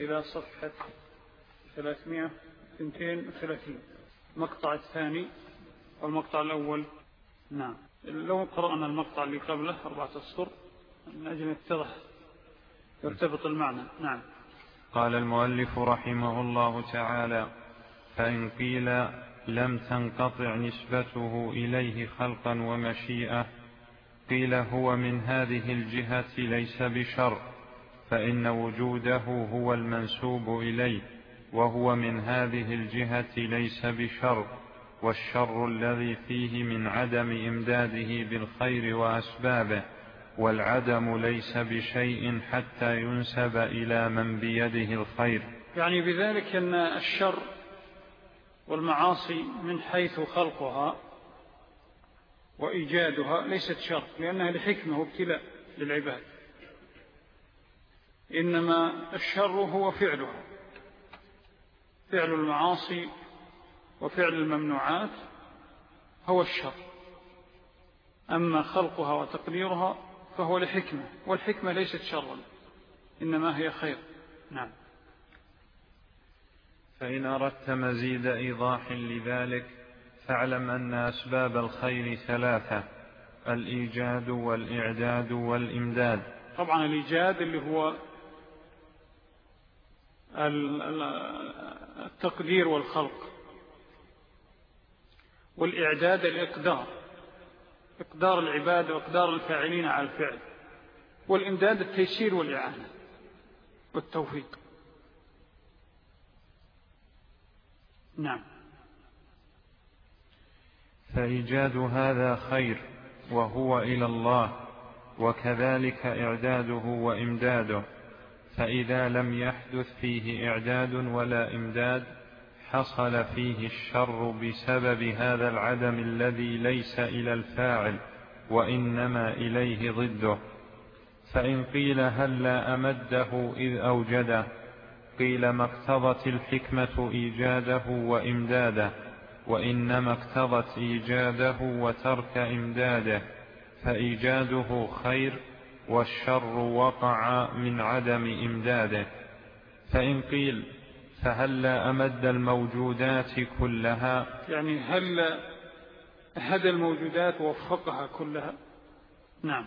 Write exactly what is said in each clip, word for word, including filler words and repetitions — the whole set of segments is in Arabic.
إلى صفحة ثلاثمائة واثنين وثلاثين المقطع الثاني والمقطع الأول. نعم، لو قرأنا المقطع اللي قبله أربعة أسطر من أجل يتضح يرتبط المعنى. نعم. قال المؤلف رحمه الله تعالى: فإن قيل لم تنقطع نسبته إليه خلقا ومشيئة، قيل هو من هذه الجهة ليس بشر، فإن وجوده هو المنسوب إليه، وهو من هذه الجهة ليس بشر، والشر الذي فيه من عدم إمداده بالخير وأسبابه، والعدم ليس بشيء حتى ينسب إلى من بيده الخير. يعني بذلك أن الشر والمعاصي من حيث خلقها وإيجادها ليست شر، لأنها لحكمة وابتلاء للعباد، إنما الشر هو فعلها، فعل المعاصي وفعل الممنوعات هو الشر، أما خلقها وتقديرها فهو لحكمة، والحكمة ليست شرا إنما هي خير. نعم. فإن أردت مزيد إيضاح لذلك فاعلم أن أسباب الخير ثلاثة: الإيجاد والإعداد والإمداد. طبعا الإيجاد اللي هو التقدير والخلق، والإعداد الإقدار، إقدار العباد وإقدار الفاعلين على الفعل، والإمداد التيسير والإعانة والتوفيق. نعم. فإيجاد هذا خير وهو إلى الله، وكذلك إعداده وإمداده، فإذا لم يحدث فيه إعداد ولا إمداد حصل فيه الشر بسبب هذا العدم الذي ليس إلى الفاعل وإنما إليه ضده. فإن قيل هل لا أمده إذ أوجده، قيل ما اقتضت الحكمة إيجاده وإمداده، وإنما اقتضت إيجاده وترك إمداده، فإيجاده خير والشر وقع من عدم إمداده. فإن قيل فهل لا أمد الموجودات كلها، يعني هل أحد الموجودات وفقها كلها؟ نعم.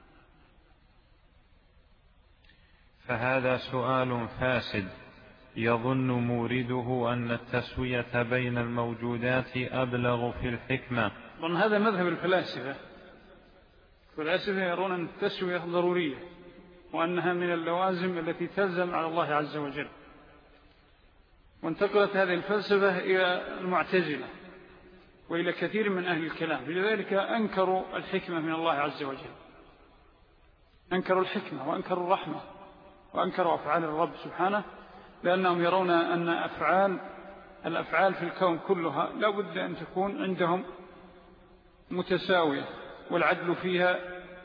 فهذا سؤال فاسد يظن مورده أن التسوية بين الموجودات أبلغ في الحكمة. طبعا هذا مذهب الفلاسفة. الفلاسفة يرون أن التسوية ضرورية، وأنها من اللوازم التي تلزم على الله عز وجل. وانتقلت هذه الفلسفة إلى المعتزلة وإلى كثير من أهل الكلام، لذلك أنكروا الحكمة من الله عز وجل، أنكروا الحكمة وأنكروا الرحمة وأنكروا أفعال الرب سبحانه، لأنهم يرون أن أفعال الأفعال في الكون كلها لا بد أن تكون عندهم متساوية، والعدل فيها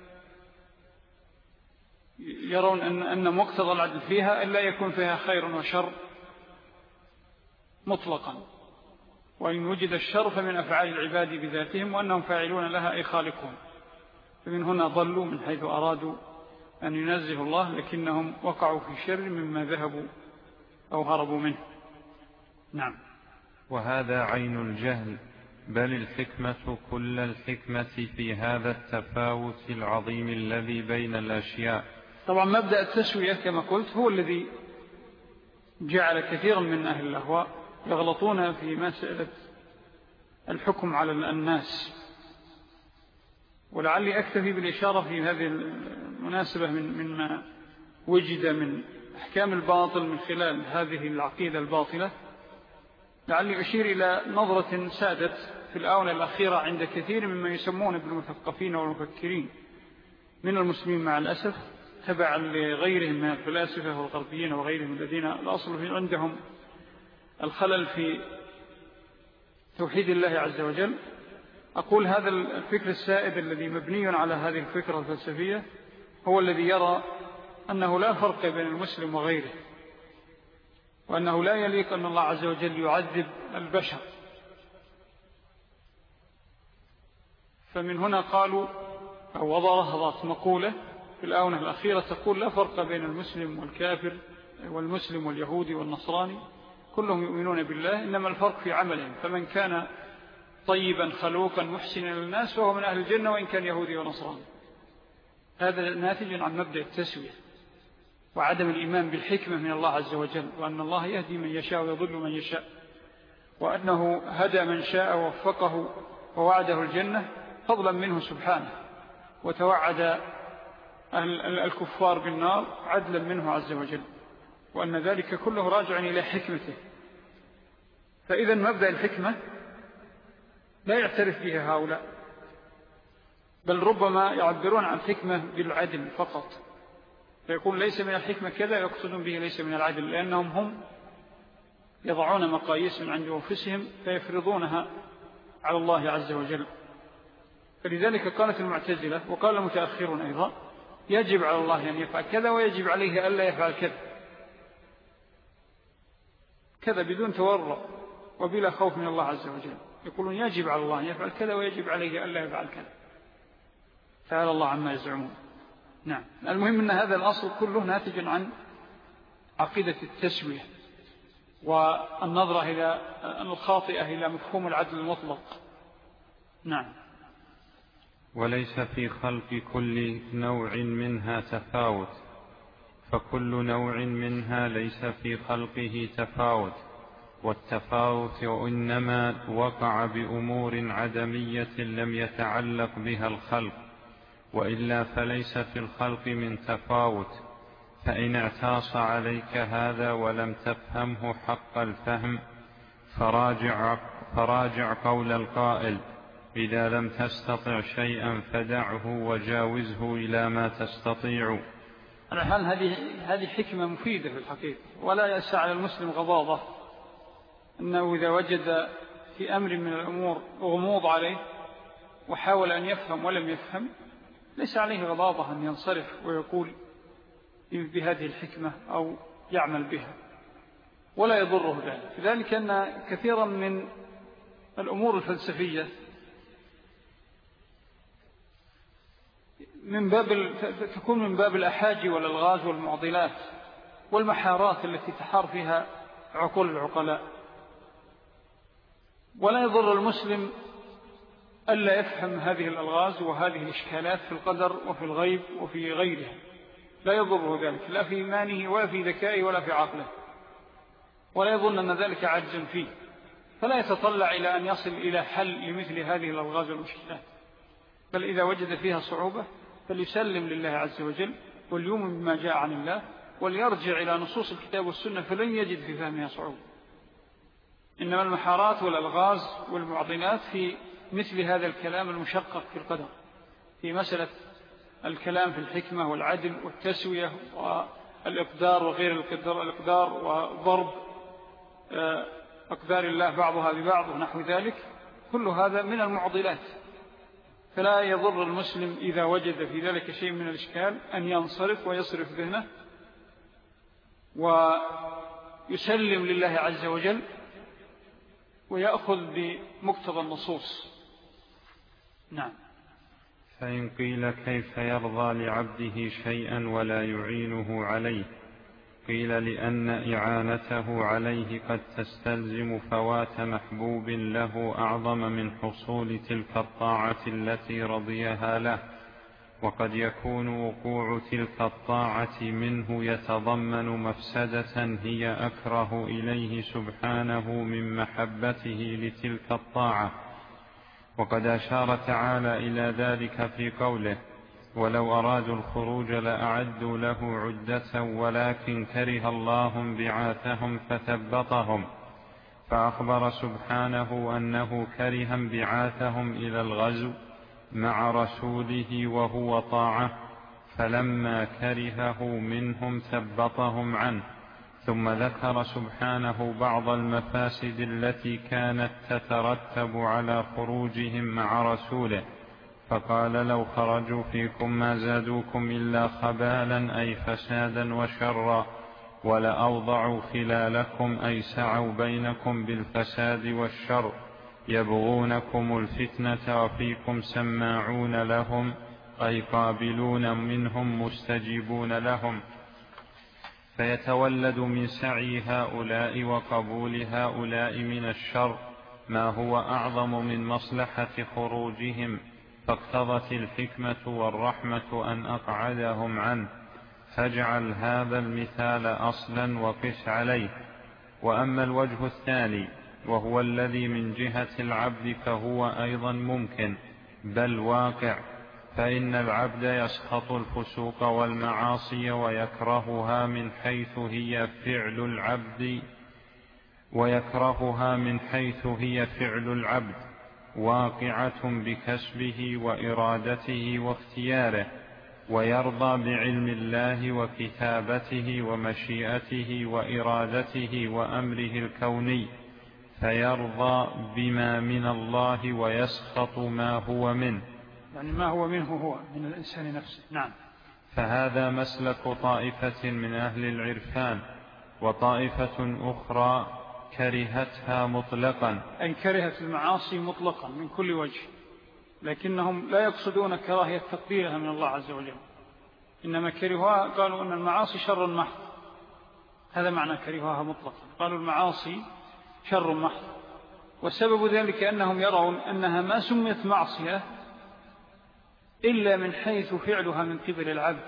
يرون أن, أن مقتضى العدل فيها إلا يكون فيها خير وشر مطلقا، وإن وجد الشر فمن أفعال العباد بذاتهم، وأنهم فاعلون لها أي خالقون. فمن هنا ضلوا من حيث أرادوا أن ينزه الله، لكنهم وقعوا في شر مما ذهبوا أو هربوا منه. نعم. وهذا عين الجهل، بل الحكمة كل الحكمة في هذا التفاوت العظيم الذي بين الأشياء. طبعا مبدأ التسوية كما قلت هو الذي جعل كثيرا من أهل الأهواء يغلطون في مسألة الحكم على الناس. ولعلي أكتفي بالإشارة في هذه المناسبة من مما وجد من أحكام الباطل من خلال هذه العقيدة الباطلة. لعلي أشير إلى نظرة سادت في الآونة الأخيرة عند كثير مما يسمون بالمثقفين والمفكرين من المسلمين مع الأسف، تبعا لغيرهم من الفلاسفة والغربيين وغيرهم الذين الأصل في عندهم الخلل في توحيد الله عز وجل. أقول هذا الفكر السائد الذي مبني على هذه الفكرة الفلسفية هو الذي يرى أنه لا فرق بين المسلم وغيره، وأنه لا يليق أن الله عز وجل يعذب البشر. فمن هنا قالوا أو وضع رهضات مقولة في الآونة الأخيرة تقول لا فرق بين المسلم والكافر والمسلم واليهودي والنصراني كلهم يؤمنون بالله، إنما الفرق في عملهم، فمن كان طيبا خلوقا محسنا للناس فهو من أهل الجنة وإن كان يهودي ونصراني. هذا ناتج عن مبدأ التسوية وعدم الإيمان بالحكمة من الله عز وجل، وأن الله يهدي من يشاء ويضل من يشاء، وأنه هدى من شاء ووفقه ووعده الجنة فضلا منه سبحانه، وتوعد الكفار بالنار عدلا منه عز وجل، وأن ذلك كله راجع إلى حكمته. فإذا مبدأ الحكمة لا يعترف بها هؤلاء، بل ربما يعبرون عن حكمة بالعدل فقط، فيقول ليس من الحكمة كذا، يقصدون به ليس من العدل، لأنهم هم يضعون مقاييس من عند أنفسهم فيفرضونها على الله عز وجل. فلذلك قالت المعتزلة وقال المتأخرون أيضا يجب على الله أن يفعل كذا ويجب عليه ألا يفعل كذا، كذا بدون تورع وبلا خوف من الله عز وجل. يقولون يجب على الله أن يفعل كذا ويجب عليه ألا يفعل كذا، تعالى الله عما يزعمون. نعم، المهم أن هذا الأصل كله ناتج عن عقيدة التسوية والنظرة إلى الخاطئة إلى مفهوم العدل المطلق. نعم. وليس في خلق كل نوع منها تفاوت، فكل نوع منها ليس في خلقه تفاوت، والتفاوت إنما وقع بأمور عدمية لم يتعلق بها الخلق، وإلا فليس في الخلق من تفاوت. فإن اعتاص عليك هذا ولم تفهمه حق الفهم فراجع, فراجع قول القائل إذا لم تستطع شيئا فدعه وجاوزه إلى ما تستطيع. على حال هذه هذه حكمة مفيدة في الحقيقة، ولا يسع على المسلم غضاضة أنه إذا وجد في أمر من الأمور غموض عليه وحاول أن يفهم ولم يفهم، ليس عليه غضاضة أن ينصرف ويقول بهذه الحكمة أو يعمل بها، ولا يضره ذلك. ذلك أن كثيرا من الأمور الفلسفية من باب تكون من باب الأحاجي والألغاز والمعضلات والمحارات التي تحار فيها عقول العقلاء، ولا يضر المسلم ألا يفهم هذه الألغاز وهذه الإشكالات في القدر وفي الغيب وفي غيرها، لا يضره ذلك لا في إيمانه ولا في ذكائه ولا في عقله، ولا يظن أن ذلك عجز فيه، فلا يتطلع إلى أن يصل إلى حل لمثل هذه الألغاز والمشكلات، بل إذا وجد فيها صعوبة فليسلم لله عز وجل وليؤمن بما جاء عن الله وليرجع إلى نصوص الكتاب والسنة فلن يجد في فهمها صعوبة. إنما المحارات والألغاز والمعضلات في مثل هذا الكلام المشقق في القدر، في مسألة الكلام في الحكمة والعدل والتسوية والإقدار وغير الإقدار, الإقدار وضرب أقدار الله بعضها ببعض ونحو ذلك، كل هذا من المعضلات. فلا يضر المسلم إذا وجد في ذلك شيء من الإشكال أن ينصرف ويصرف ذهنه ويسلم لله عز وجل ويأخذ بمقتضى النصوص. نعم. فإن قيل كيف يرضى لعبده شيئا ولا يعينه عليه؟ قيل لأن إعانته عليه قد تستلزم فوات محبوب له أعظم من حصول تلك الطاعة التي رضيها له، وقد يكون وقوع تلك الطاعة منه يتضمن مفسدة هي أكره إليه سبحانه من محبته لتلك الطاعة. وقد أشار تعالى إلى ذلك في قوله ولو أرادوا الخروج لأعدوا له عدة ولكن كره الله انبعاثهم فثبطهم، فأخبر سبحانه أنه كره انبعاثهم إلى الغزو مع رسوله وهو طاعة، فلما كرهه منهم ثبطهم عنه. ثم ذكر سبحانه بعض المفاسد التي كانت تترتب على خروجهم مع رسوله، فقال لو خرجوا فيكم ما زادوكم إلا خبالا أي فسادا وشرا، ولأوضعوا خلالكم أي سعوا بينكم بالفساد والشر، يبغونكم الفتنة وفيكم سماعون لهم أي قابلون منهم مستجيبون لهم. فيتولد من سعي هؤلاء وقبول هؤلاء من الشر ما هو أعظم من مصلحة خروجهم، فاقتضت الحكمة والرحمة أن أقعدهم عنه، فاجعل هذا المثال أصلا وقس عليه. وأما الوجه الثاني وهو الذي من جهة العبد فهو أيضا ممكن بل واقع، فإن العبد يسخط الفسوق والمعاصي ويكرهها من حيث هي فعل العبد ويكرهها من حيث هي فعل العبد واقعة بكسبه وإرادته واختياره، ويرضى بعلم الله وكتابته ومشيئته وإرادته وأمره الكوني، فيرضى بما من الله ويسخط ما هو منه، يعني ما هو منه هو من الإنسان نفسه. نعم. فهذا مسلك طائفة من أهل العرفان، وطائفة أخرى كرهتها مطلقا، أي كرهت المعاصي مطلقا من كل وجه، لكنهم لا يقصدون كراهية تقديرها من الله عز وجل، إنما كرهوها قالوا أن المعاصي شر محض، هذا معنى كرهوها مطلقا، قالوا المعاصي شر محض. والسبب ذلك أنهم يرون أنها ما سميت معصية إلا من حيث فعلها من قبل العبد،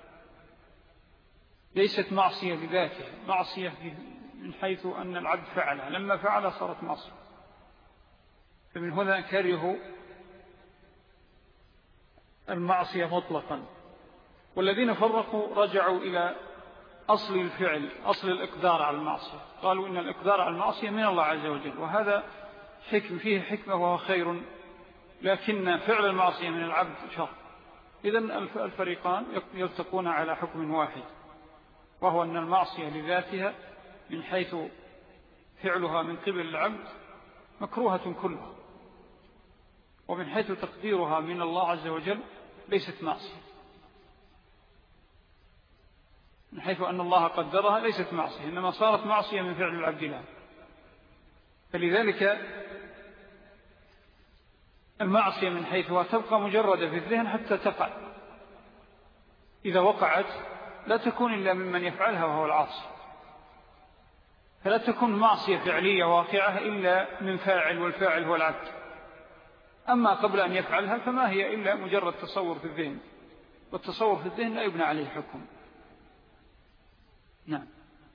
ليست معصية بذاتها، معصية من حيث أن العبد فعلها، لما فعلها صارت معصية. فمن هنا كرهوا المعصية مطلقا. والذين فرقوا رجعوا إلى أصل الفعل، أصل الإقدار على المعصية، قالوا إن الإقدار على المعصية من الله عز وجل، وهذا حكم فيه حكمة وهو خير، لكن فعل المعصية من العبد شر. إذن الفريقان يلتقون على حكم واحد، وهو أن المعصية لذاتها من حيث فعلها من قبل العبد مكروهة كلها، ومن حيث تقديرها من الله عز وجل ليست معصية، من حيث أن الله قدرها ليست معصية، إنما صارت معصية من فعل العبد لها. فلذلك المعصية من حيثها تبقى مجردة في الذهن حتى تقع، إذا وقعت لا تكون إلا ممن يفعلها وهو العاصي، فلا تكون معصية فعلية واقعة إلا من فاعل، والفاعل هو العبد. أما قبل أن يفعلها فما هي إلا مجرد تصور في الذهن، والتصور في الذهن لا يبنى عليه حكم. نعم.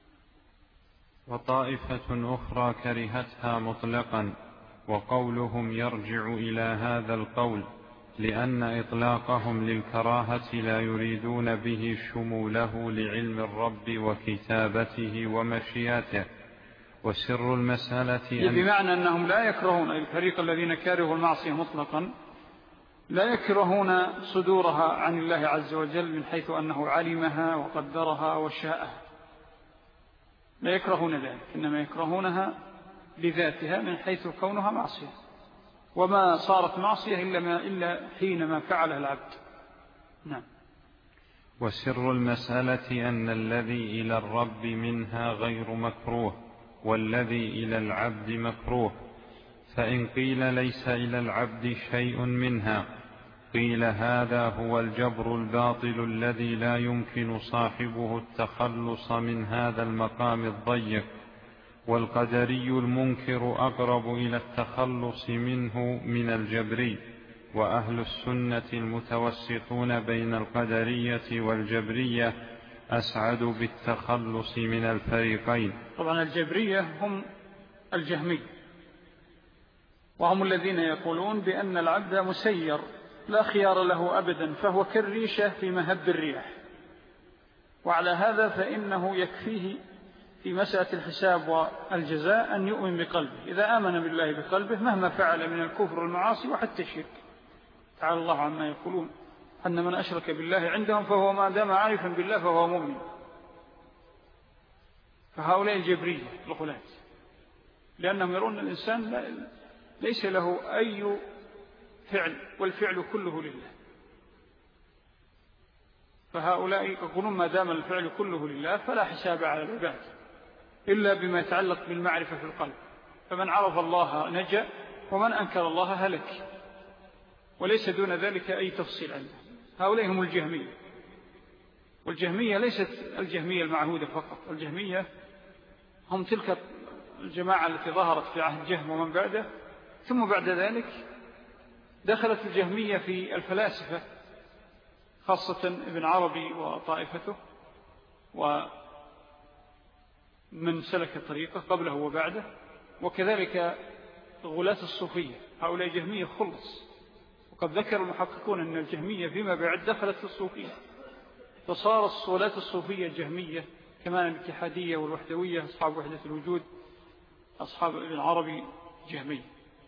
وطائفة أخرى كرهتها مطلقا، وقولهم يرجع إلى هذا القول لأن إطلاقهم للكراهة لا يريدون به شموله لعلم الرب وكتابته ومشيئته. وسر المسألة أن بمعنى أنهم لا يكرهون، الفريق الذين كارهوا المعصية مطلقا لا يكرهون صدورها عن الله عز وجل من حيث أنه علمها وقدرها وشاءها، لا يكرهون ذلك، إنما يكرهونها لذاتها من حيث كونها معصية، وما صارت معصية إلا, ما إلا حينما فعلها العبد. نعم. وسر المسألة أن الذي إلى الرب منها غير مكروه، والذي إلى العبد مكروه، فإن قيل ليس إلى العبد شيء منها قيل هذا هو الجبر الباطل الذي لا يمكن صاحبه التخلص من هذا المقام الضيق، والقدري المنكر أقرب إلى التخلص منه من الجبري، وأهل السنة المتوسطون بين القدرية والجبرية أسعد بالتخلص من الفريقين. طبعا الجبرية هم الجهمي، وهم الذين يقولون بأن العبد مسير لا خيار له أبدا، فهو كالريشة في مهب الرياح، وعلى هذا فإنه يكفيه في مسألة الحساب والجزاء أن يؤمن بقلبه، إذا آمن بالله بقلبه مهما فعل من الكفر والمعاصي وحتى الشرك. تعالى الله عما يقولون أن من أشرك بالله عندهم فهو ما دام عارفا بالله فهو مؤمن. فهؤلاء الجبرية الغلاة، لأنهم يرون الإنسان ليس له أي فعل، والفعل كله لله، فهؤلاء يقولون ما دام الفعل كله لله فلا حساب على العباد إلا بما يتعلق بالمعرفة في القلب، فمن عرف الله نجا ومن أنكر الله هلك، وليس دون ذلك أي تفصيل عنه. هؤلاء هم الجهمية، والجهمية ليست الجهمية المعهودة فقط، الجهمية هم تلك الجماعة التي ظهرت في عهد جهم ومن بعده، ثم بعد ذلك دخلت الجهمية في الفلاسفة خاصة ابن عربي وطائفته ومن سلك طريقه قبله وبعده، وكذلك غلاة الصوفية، هؤلاء جهمية خلص. وقد ذكر المحققون أن الجهمية فيما بعد دخلت في الصوفية، فصار الصلاة الصوفية جهمية، كمان الاتحادية والوحدوية أصحاب وحدة الوجود أصحاب ابن عربي جهمية.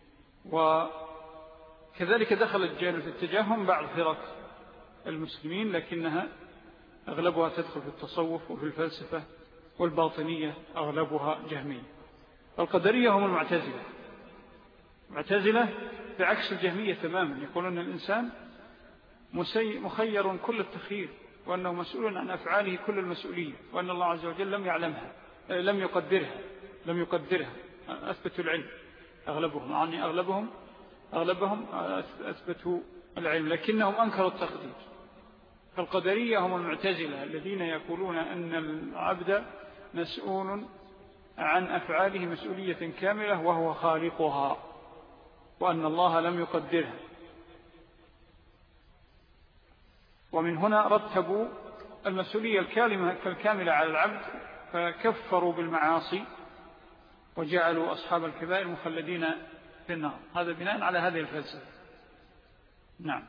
وكذلك دخلت جانب التجاهم بعض فرق المسلمين، لكنها أغلبها تدخل في التصوف وفي الفلسفة، والباطنية أغلبها جهمية. القدرية هم المعتزلة، معتزلة بعكس الجهمية تماما، يقولون أن الإنسان مخير كل التخيير، وأنه مسؤول عن أفعاله كل المسؤولية، وأن الله عز وجل لم يعلمها، لم يقدرها لم يقدرها أثبتوا العلم أغلبهم، يعني أغلبهم أغلبهم أثبتوا العلم، لكنهم أنكروا التقدير. فالقدرية هم المعتزلة الذين يقولون أن العبد مسؤول عن أفعاله مسؤولية كاملة وهو خالقها، وأن الله لم يقدرها. ومن هنا رتبوا المسؤولية الكاملة على العبد، فكفروا بالمعاصي وجعلوا أصحاب الكبائر مخلدين في النار. هذا بناء على هذه الفلسفة. نعم.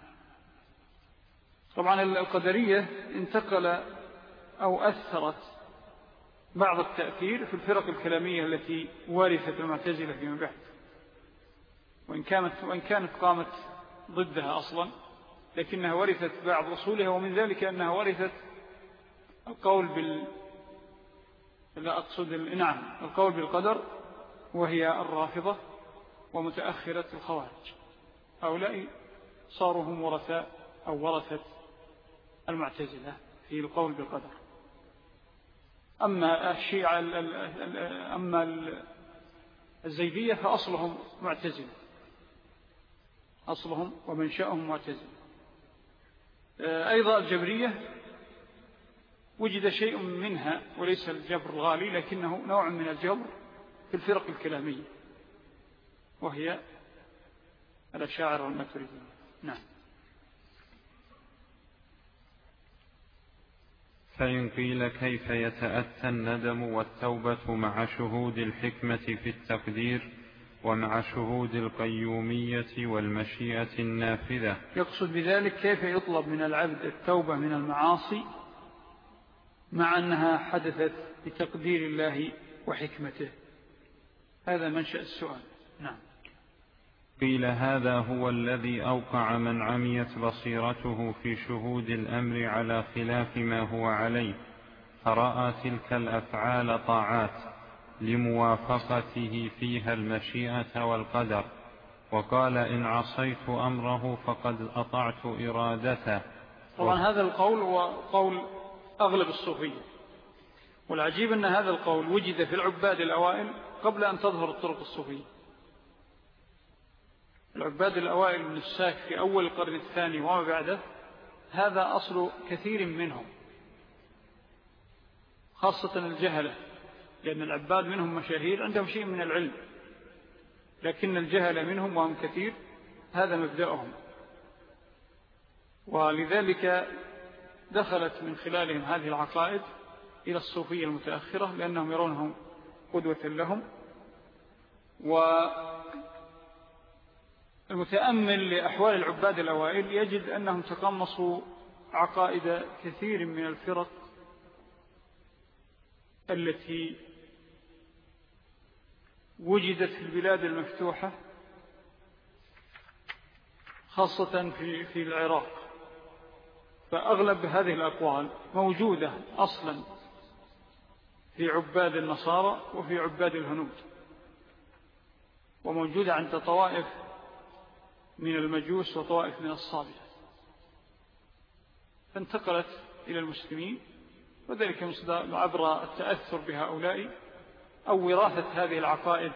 طبعا القدرية انتقل أو أثرت بعض التأثير في الفرق الكلامية التي ورثت المعتزلة فيما بعد، وإن كانت, وإن كانت قامت ضدها أصلا، لكنها ورثت بعض أصولها، ومن ذلك أنها ورثت القول بال لا أقصد نعم القول بالقدر، وهي الرافضة ومتأخرة الخوارج. هؤلاء صاروا هم ورثاء أو ورثة المعتزلة في القول بالقدر. أما الشيعة أما الزيدية فأصلهم معتزلة، أصلهم ومنشأهم معتزلة. أيضا الجبرية وجد شيء منها وليس الجبر الغالي، لكنه نوع من الجبر في الفرق الكلامية، وهي الأشاعرة والماتريدية. نعم. فإن قيل كيف يتأتى الندم والتوبة مع شهود الحكمة في التقدير ومع شهود القيومية والمشيئة النافذة؟ يقصد بذلك كيف يطلب من العبد التوبة من المعاصي مع أنها حدثت بتقدير الله وحكمته. هذا منشأ السؤال. نعم. قيل هذا هو الذي أوقع من عميت بصيرته في شهود الأمر على خلاف ما هو عليه، فرأى تلك الأفعال طاعات لموافقته فيها المشيئة والقدر، وقال إن عصيت أمره فقد أطعت إرادته. طبعا هذا القول هو قول أغلب الصوفية، والعجيب أن هذا القول وجد في العباد الأوائل قبل أن تظهر الطرق الصوفية. العباد الأوائل من الساك في أول القرن الثاني وما بعده، هذا أصل كثير منهم، خاصة الجهلة، لأن العباد منهم مشاهير عندهم شيء من العلم، لكن الجهلة منهم وهم كثير، هذا مبدأهم. ولذلك دخلت من خلالهم هذه العقائد إلى الصوفية المتأخرة، لأنهم يرونهم قدوة لهم. والمتأمل لأحوال العباد الأوائل يجد أنهم تقمصوا عقائد كثير من الفرق التي وجدت في البلاد المفتوحة، خاصة في في العراق. فأغلب هذه الأقوال موجودة أصلا في عباد النصارى وفي عباد الهنود، وموجودة عند طوائف من المجوس وطوائف من الصابئة، فانتقلت إلى المسلمين، وذلك عبر التأثر بهؤلاء أو وراثة هذه العقائد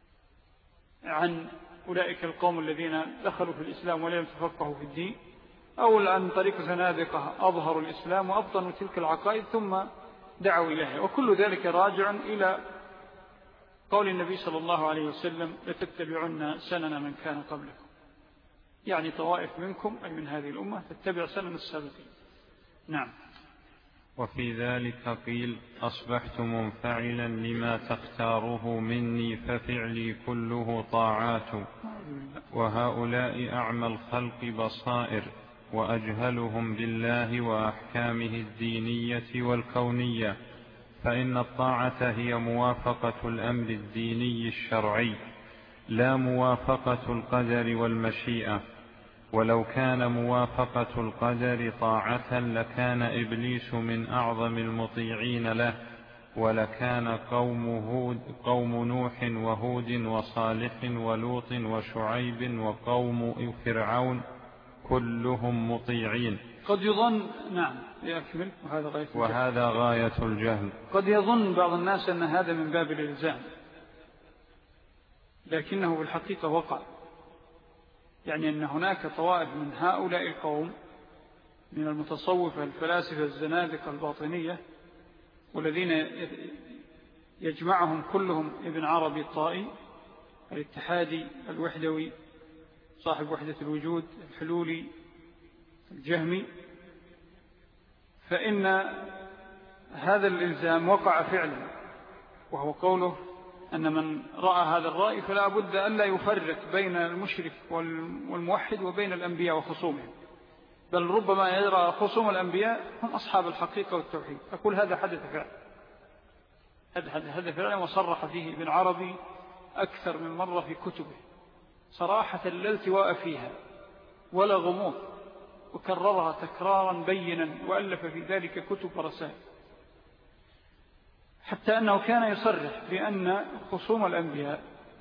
عن أولئك القوم الذين دخلوا في الإسلام ولم يتفقهوا في الدين، أو عن طريق زنادقة أظهروا الإسلام وأبطنوا تلك العقائد ثم دعوا إليها. وكل ذلك راجع إلى قول النبي صلى الله عليه وسلم لتتبعن سنن من كان قبلكم، يعني طوائف منكم أي من هذه الأمة تتبع سنن السابقين. نعم. وفي ذلك قيل أصبحت منفعلا لما تختاره مني ففعلي كله طاعات، وهؤلاء أعمى الخلق بصائر وأجهلهم بالله وأحكامه الدينية والكونية، فإن الطاعة هي موافقة الأمر الديني الشرعي لا موافقة القدر والمشيئة، ولو كان موافقة القدر طاعة لكان إبليس من أعظم المطيعين له، ولكان قوم, هود قوم نوح وهود وصالح ولوط وشعيب وقوم فرعون كلهم مطيعين. قد يظن نعم يكمل وهذا غاية الجهل. وهذا غاية الجهل. قد يظن بعض الناس أن هذا من باب الإلزام، لكنه بالحقيقة وقع، يعني أن هناك طوائف من هؤلاء القوم من المتصوفة الفلاسفة الزنادقة الباطنية، والذين يجمعهم كلهم ابن عربي الطائي الاتحادي الوحدوي صاحب وحدة الوجود الحلولي الجهمي، فإن هذا الإلزام وقع فعلا، وهو قوله أن من رأى هذا الرأي فلا بد أن لا يفرق بين المشرك والموحد وبين الأنبياء وخصومهم، بل ربما يرى خصوم الأنبياء هم أصحاب الحقيقة والتوحيد. أقول هذا حدث فعلا، هذا فعلا وصرح فيه ابن عربي أكثر من مرة في كتبه صراحة لا التواء فيها ولا غموض، وكررها تكرارا بينا وألف في ذلك كتب ورسائل، حتى أنه كان يصرح بأن خصوم الأنبياء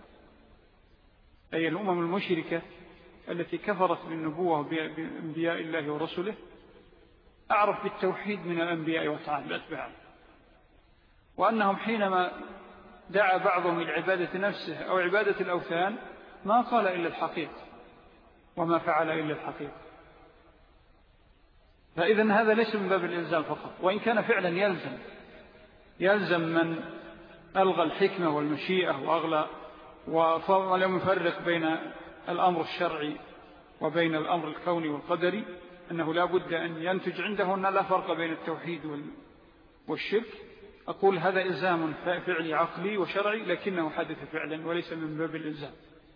أي الأمم المشركة التي كفرت بالنبوة بأنبياء الله ورسله أعرف بالتوحيد من الأنبياء وأتباعهم، وأنهم حينما دعا بعضهم إلى عبادة نفسه أو عبادة الأوثان ما قال إلا الحقيقة وما فعل إلا الحقيقة. فإذن هذا ليس من باب الإلزام فقط، وإن كان فعلا يلزم يلزم من ألغى الحكمة والمشيئة وأغلى ولم يفرق بين الأمر الشرعي وبين الأمر الكوني والقدري، أنه لا بد أن ينتج عنده أن لا فرق بين التوحيد والشرك. أقول هذا إلزام فعلي عقلي وشرعي، لكنه حدث فعلا وليس من باب الإلزام،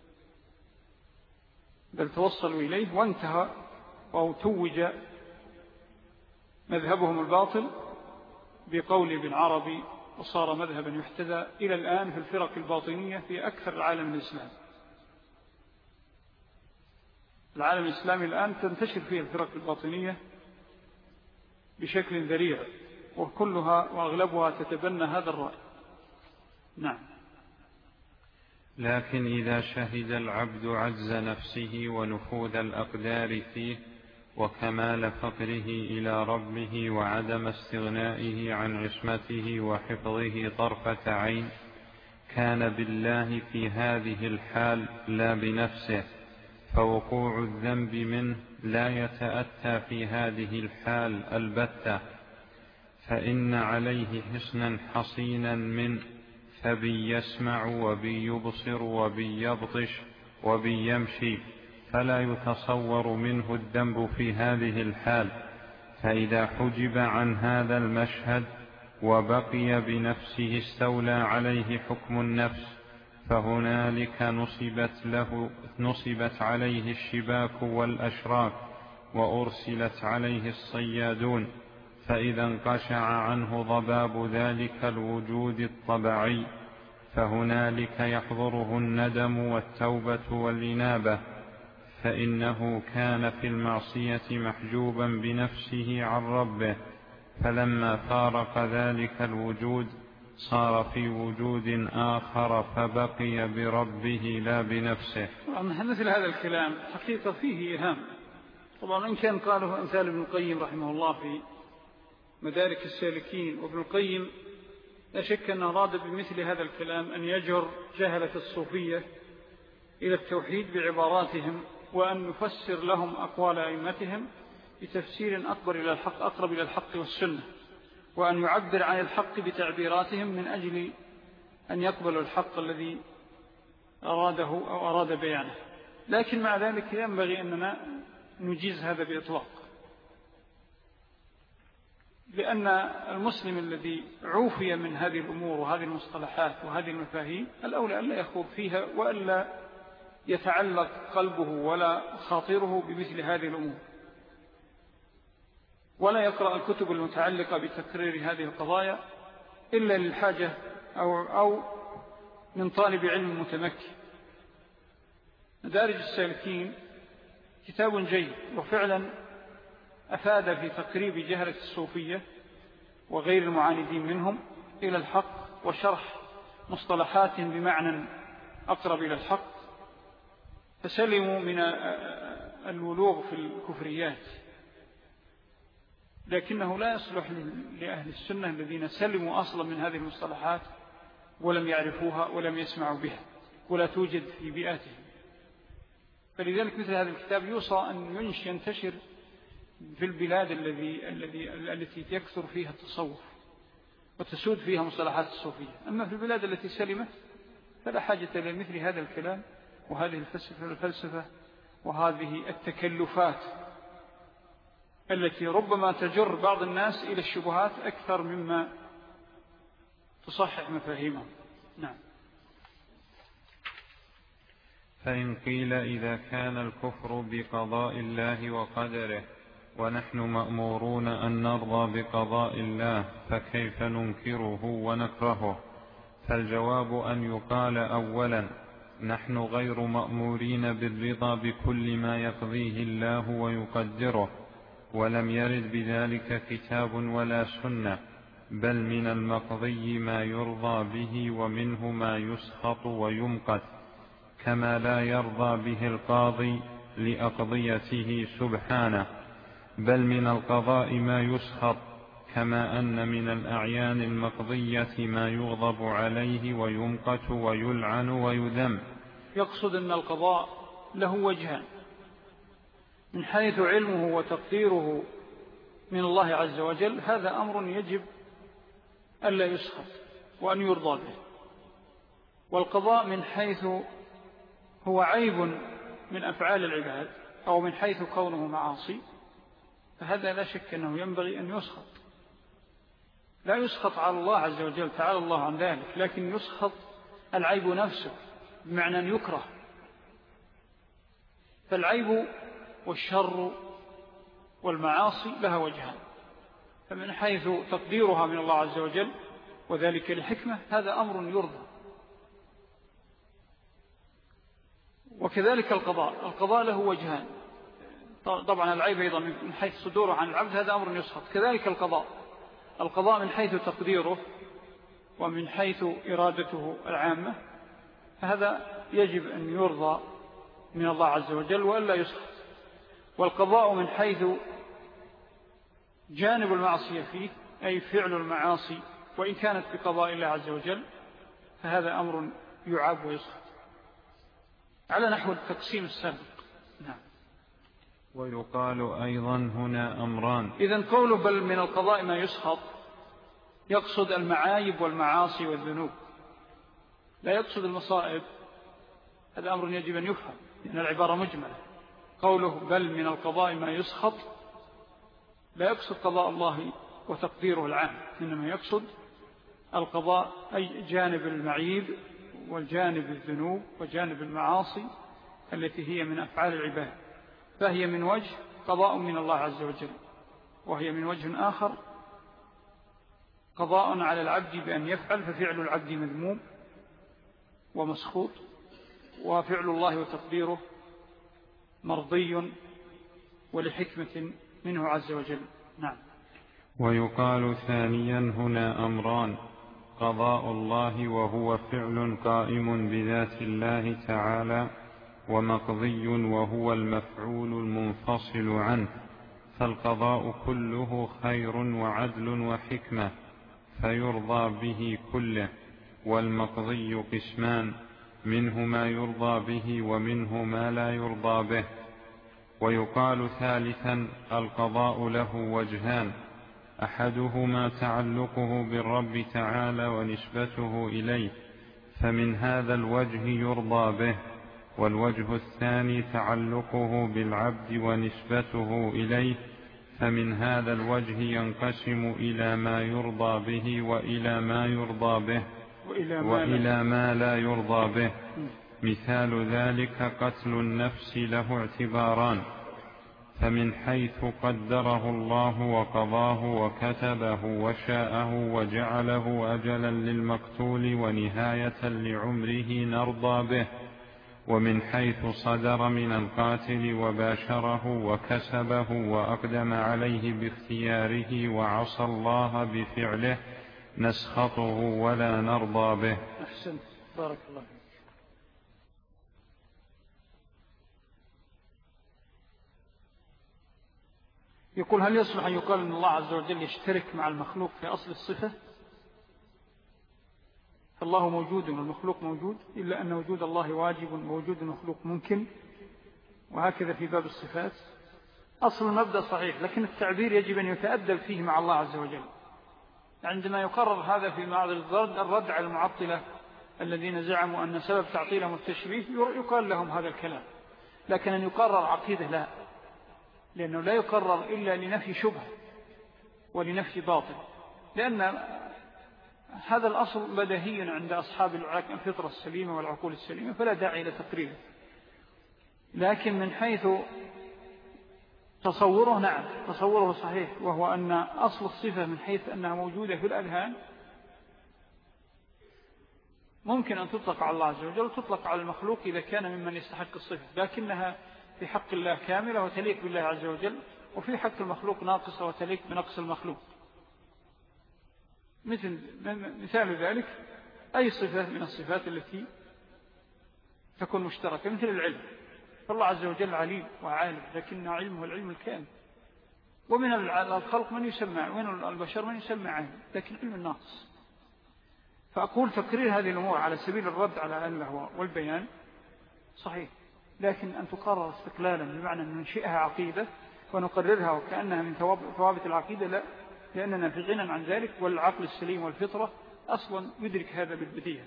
بل توصلوا إليه وانتهى أو توج مذهبهم الباطل بقول ابن عربي، وصار مذهبا يحتذى إلى الآن في الفرق الباطنية في أكثر العالم الإسلامي. العالم الإسلامي الآن تنتشر فيه الفرق الباطنية بشكل ذريع، وكلها وأغلبها تتبنى هذا الرأي. نعم. لكن إذا شهد العبد عجز نفسه ونفوذ الأقدار فيه وكمال فقره إلى ربه وعدم استغنائه عن عصمته وحفظه طرفة عين، كان بالله في هذه الحال لا بنفسه، فوقوع الذنب منه لا يتأتى في هذه الحال البتة، فإن عليه حسنا حصينا منه، فبي يسمع وبي يبصر وبي يبطش وبي يمشي، فلا يتصور منه الذنب في هذه الحال. فإذا حجب عن هذا المشهد وبقي بنفسه استولى عليه حكم النفس، فهنالك نصبت له نصبت عليه الشباك والأشراك وأرسلت عليه الصيادون، فإذا انقشع عنه ضباب ذلك الوجود الطبيعي فهنالك يحضره الندم والتوبة والإنابة، فإنه كان في المعصية محجوبا بنفسه عن ربه، فلما فارق ذلك الوجود صار في وجود آخر فبقي بربه لا بنفسه. طبعا مثل هذا الكلام حقيقة فيه إيهام، طبعا إن كان قاله أمثال ابن القيم رحمه الله في مدارك السالكين، وابن القيم لا شك أن أراد بمثل هذا الكلام أن يجر جهلة الصوفية إلى التوحيد بعباراتهم، وأن يفسر لهم أقوال أئمتهم بتفسير أكبر إلى الحق أقرب إلى الحق والسنة، وأن يعبر عن الحق بتعبيراتهم من أجل أن يقبلوا الحق الذي أراده أو أراد بيانه. لكن مع ذلك ينبغي أننا نجيز هذا بإطلاق، لأن المسلم الذي عوفي من هذه الأمور وهذه المصطلحات وهذه المفاهيم الأولى ألا يخوض فيها وألا يتعلق قلبه ولا خاطره بمثل هذه الأمور، ولا يقرأ الكتب المتعلقة بتكرير هذه القضايا إلا للحاجة أو, أو من طالب علم متمكن. مدارج السالكين كتاب جيد، وفعلا أفاد في تقريب جهلة الصوفية وغير المعاندين منهم إلى الحق، وشرح مصطلحات بمعنى أقرب إلى الحق، فسلموا من الولوغ في الكفريات. لكنه لا يصلح لأهل السنة الذين سلموا أصلا من هذه المصطلحات ولم يعرفوها ولم يسمعوا بها ولا توجد في بيئاتهم. فلذلك مثل هذا الكتاب يوصى أن ينتشر في البلاد الذي الذي التي يكثر فيها التصوف وتسود فيها مصطلحات الصوفية. أما في البلاد التي سلمت فلا حاجة لمثل هذا الكلام وهذه الفلسفة وهذه التكلفات التي ربما تجر بعض الناس إلى الشبهات أكثر مما تصحح مفاهيمهم. نعم. فإن قيل إذا كان الكفر بقضاء الله وقدره ونحن مأمورون أن نرضى بقضاء الله فكيف ننكره ونكرهه؟ فالجواب أن يقال أولا نحن غير مأمورين بالرضا بكل ما يقضيه الله ويقدره، ولم يرد بذلك كتاب ولا سنة، بل من المقضي ما يرضى به ومنه ما يسخط ويمقت، كما لا يرضى به القاضي لأقضيته سبحانه، بل من القضاء ما يسخط، كما أن من الأعيان المقضية ما يغضب عليه ويمقت ويلعن ويذم. يقصد أن القضاء له وجهان، من حيث علمه وتقديره من الله عز وجل، هذا أمر يجب ألا يسخط وأن يرضى به. والقضاء من حيث هو عيب من أفعال العباد أو من حيث كونه معاصي، فهذا لا شك أنه ينبغي أن يسخط. لا يسخط على الله عز وجل تعالى الله عن ذلك، لكن يسخط العيب نفسه بمعنى أن يكره. فالعيب والشر والمعاصي لها وجهان، فمن حيث تقديرها من الله عز وجل وذلك لحكمة هذا أمر يرضى. وكذلك القضاء القضاء له وجهان، طبعا العيب أيضا من حيث صدوره عن العبد هذا أمر يسخط. كذلك القضاء القضاء من حيث تقديره ومن حيث إرادته العامة هذا يجب أن يرضى من الله عز وجل وألا يسخط. والقضاء من حيث جانب المعصية فيه أي فعل المعاصي وإن كانت بقضاء الله عز وجل فهذا أمر يعاب ويسخط على نحو التقسيم السابق. نعم. ويقال أيضا هنا أمران. إذن قوله بل من القضاء ما يسخط يقصد المعايب والمعاصي والذنوب، لا يقصد المصائب. هذا أمر يجب أن يفهم لأن العبارة مجملة. قوله بل من القضاء ما يسخط لا يقصد قضاء الله وتقديره العام، إنما يقصد القضاء أي جانب المعيب والجانب الذنوب وجانب المعاصي التي هي من أفعال العباد، فهي من وجه قضاء من الله عز وجل، وهي من وجه آخر قضاء على العبد بأن يفعل، ففعل العبد مذموم ومسخوط، وفعل الله وتقديره مرضي ولحكمة منه عز وجل. نعم. ويقال ثانيا هنا أمران: قضاء الله وهو فعل قائم بذات الله تعالى، ومقضي وهو المفعول المنفصل عنه، فالقضاء كله خير وعدل وحكمة فيرضى به كله، والمقضي قسمان: منه ما يرضى به ومنه ما لا يرضى به. ويقال ثالثا القضاء له وجهان، أحدهما تعلقه بالرب تعالى ونسبته إليه، فمن هذا الوجه يرضى به، والوجه الثاني تعلقه بالعبد ونسبته إليه، فمن هذا الوجه ينقسم إلى ما يرضى به وإلى ما يرضى به وإلى ما, وإلى ما لا يرضى به. مثال ذلك قتل النفس له اعتباران، فمن حيث قدره الله وقضاه وكتبه وشاءه وجعله أجلا للمقتول ونهاية لعمره نرضى به، ومن حيث صدر من القاتل وباشره وكسبه وأقدم عليه باختياره وعصى الله بفعله نسخطه ولا نرضى به. أحسنت، بارك الله فيك. يقول: هل يصلح أن يقال أن الله عز وجل يشترك مع المخلوق في أصل الصفة؟ فالله موجود والمخلوق موجود، إلا أن وجود الله واجب ووجود المخلوق ممكن، وهكذا في باب الصفات. أصل المبدأ صحيح، لكن التعبير يجب أن يتأدب فيه مع الله عز وجل. عندما يقرر هذا في معرض الرد, الرد على المعطلة الذين زعموا أن سبب تعطيلهم التشبيه، يقال لهم هذا الكلام، لكن أن يقرر عقيدة لا، لأنه لا يقرر إلا لنفي شبهة ولنفي باطل، لأن هذا الأصل بديهي عند أصحاب الفطرة السليمة والعقول السليمة، فلا داعي إلى تقريره. لكن من حيث تصوره، نعم تصوره صحيح، وهو أن أصل الصفة من حيث أنها موجودة في الأذهان ممكن أن تطلق على الله عز وجل وتطلق على المخلوق إذا كان ممن يستحق الصفة، لكنها في حق الله كاملة وتليق بالله عز وجل، وفي حق المخلوق ناقصة وتليق بنقص المخلوق. مثل مثال ذلك أي صفة من الصفات التي تكون مشتركة، مثل العلم، فالله عز وجل عليم وعالم، لكن علمه العلم الكامل. ومن الخلق من يسمى، ومن البشر من يسمى عالم، لكن علم الناقص. فأقول تقرير هذه الأمور على سبيل الرد على اللهو والبيان صحيح، لكن أن تقرر استقلالا بمعنى أن ننشئها عقيدة ونقررها وكأنها من ثوابت العقيدة، لا، لأننا في غنى عن ذلك، والعقل السليم والفطرة أصلا يدرك هذا بالبديهة.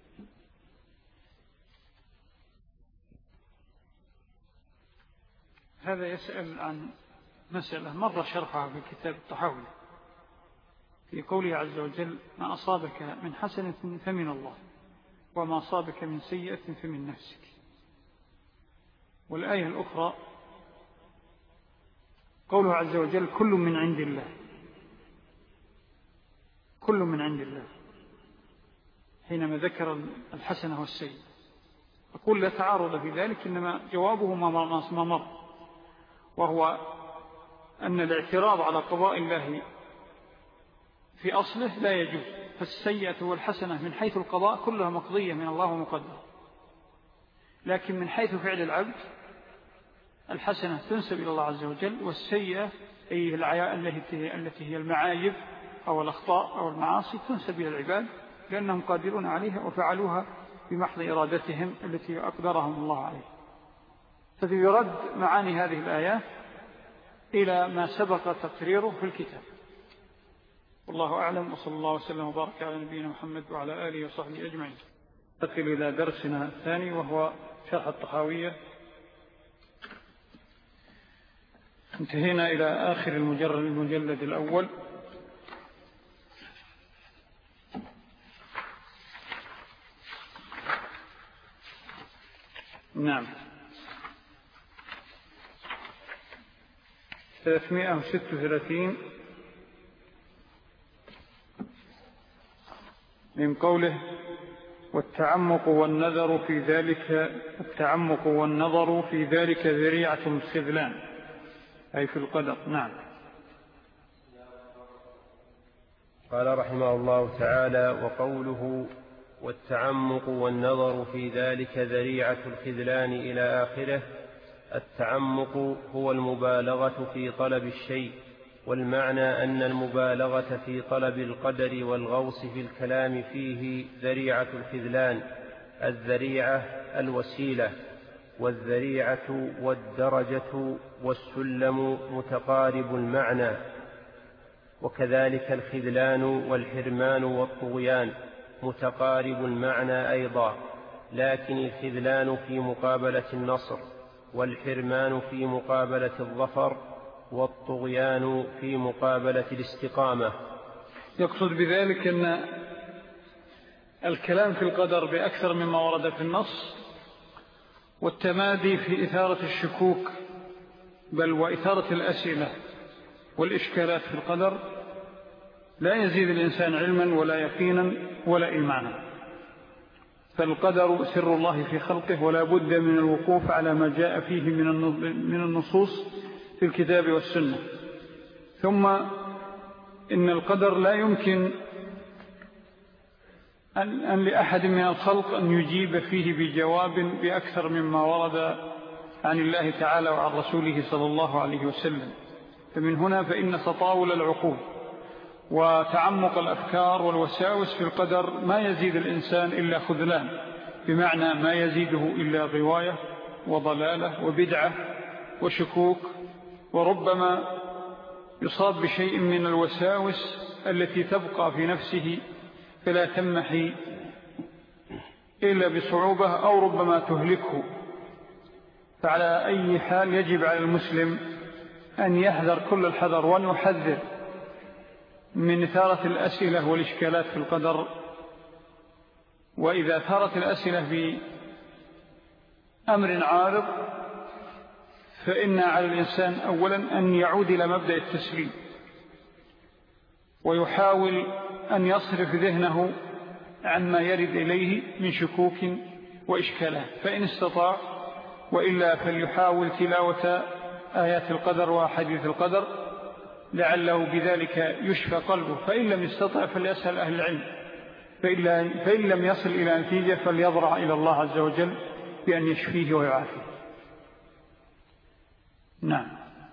هذا يسأل عن مسألة مر شرحها في كتاب الطحاوي في قوله عز وجل: ما أصابك من حسنة فمن الله، وما أصابك من سيئة فمن نفسك. والآية الأخرى قوله عز وجل: كل من عند الله، كل من عند الله، حينما ذكر الحسنة والسيئة. أقول لا تعارض في ذلك، إنما جوابه ما مر، وهو أن الاعتراض على قضاء الله في أصله لا يجوز، فالسيئة والحسنة من حيث القضاء كلها مقضية من الله ومقدر، لكن من حيث فعل العبد الحسنة تنسب إلى الله عز وجل، والسيئة أي العياء التي هي المعايب أو الأخطاء أو المعاصي تنسب إلى العباد، لأنهم قادرون عليها وفعلوها بمحض إرادتهم التي أقدرهم الله عليه. فيرد معاني هذه الآيات إلى ما سبق تقريره في الكتاب. والله أعلم، وصلى الله وسلم وبارك على نبينا محمد وعلى آله وصحبه أجمعين. ننتقل إلى درسنا الثاني وهو شرح الطحاوية. انتهينا إلى آخر المجرد المجلد الأول. نعم، ثلاثمائة وستة وثلاثين من قوله: والتعمق والنظر في ذلك التعمق والنظر في ذلك ذريعة الخذلان، أي في القدر. نعم. قال رحمه الله تعالى: وقوله والتعمق والنظر في ذلك ذريعة الخذلان إلى آخره. التعمق هو المبالغة في طلب الشيء، والمعنى أن المبالغة في طلب القدر والغوص في الكلام فيه ذريعة الخذلان. الذريعة الوسيلة، والذريعة والدرجة والسلم متقارب المعنى، وكذلك الخذلان والحرمان والطغيان متقارب المعنى أيضا، لكن الخذلان في مقابلة النصر، والحرمان في مقابلة الظفر، والطغيان في مقابلة الاستقامة. يقصد بذلك أن الكلام في القدر بأكثر مما ورد في النص، والتمادي في إثارة الشكوك بل وإثارة الأسئلة والإشكالات في القدر لا يزيد الإنسان علما ولا يقينا ولا إيمانا. فالقدر سر الله في خلقه، ولا بد من الوقوف على ما جاء فيه من النصوص في الكتاب والسنة. ثم إن القدر لا يمكن أن لأحد من الخلق أن يجيب فيه بجواب بأكثر مما ورد عن الله تعالى وعن رسوله صلى الله عليه وسلم. فمن هنا فإن تطاول العقول وتعمق الأفكار والوساوس في القدر ما يزيد الإنسان إلا خذلان، بمعنى ما يزيده إلا غواية وضلالة وبدعة وشكوك، وربما يصاب بشيء من الوساوس التي تبقى في نفسه فلا تمحي إلا بصعوبة، أو ربما تهلكه. فعلى أي حال يجب على المسلم أن يحذر كل الحذر وأن يحذر من إثارة الأسئلة والإشكالات في القدر. وإذا ثارت الأسئلة في أمر عارض فإن على الإنسان أولا أن يعود إلى مبدأ التسليم، ويحاول أن يصرف ذهنه عما يرد إليه من شكوك وإشكالات فإن استطاع، وإلا فليحاول تلاوة آيات القدر وحديث القدر لعله بذلك يشفى قلبه، فإن لم يستطع فليسأل أهل العلم، فإن لم يصل إلى نتيجة فليضرع إلى الله عز وجل بأن يشفيه ويعافيه. نعم.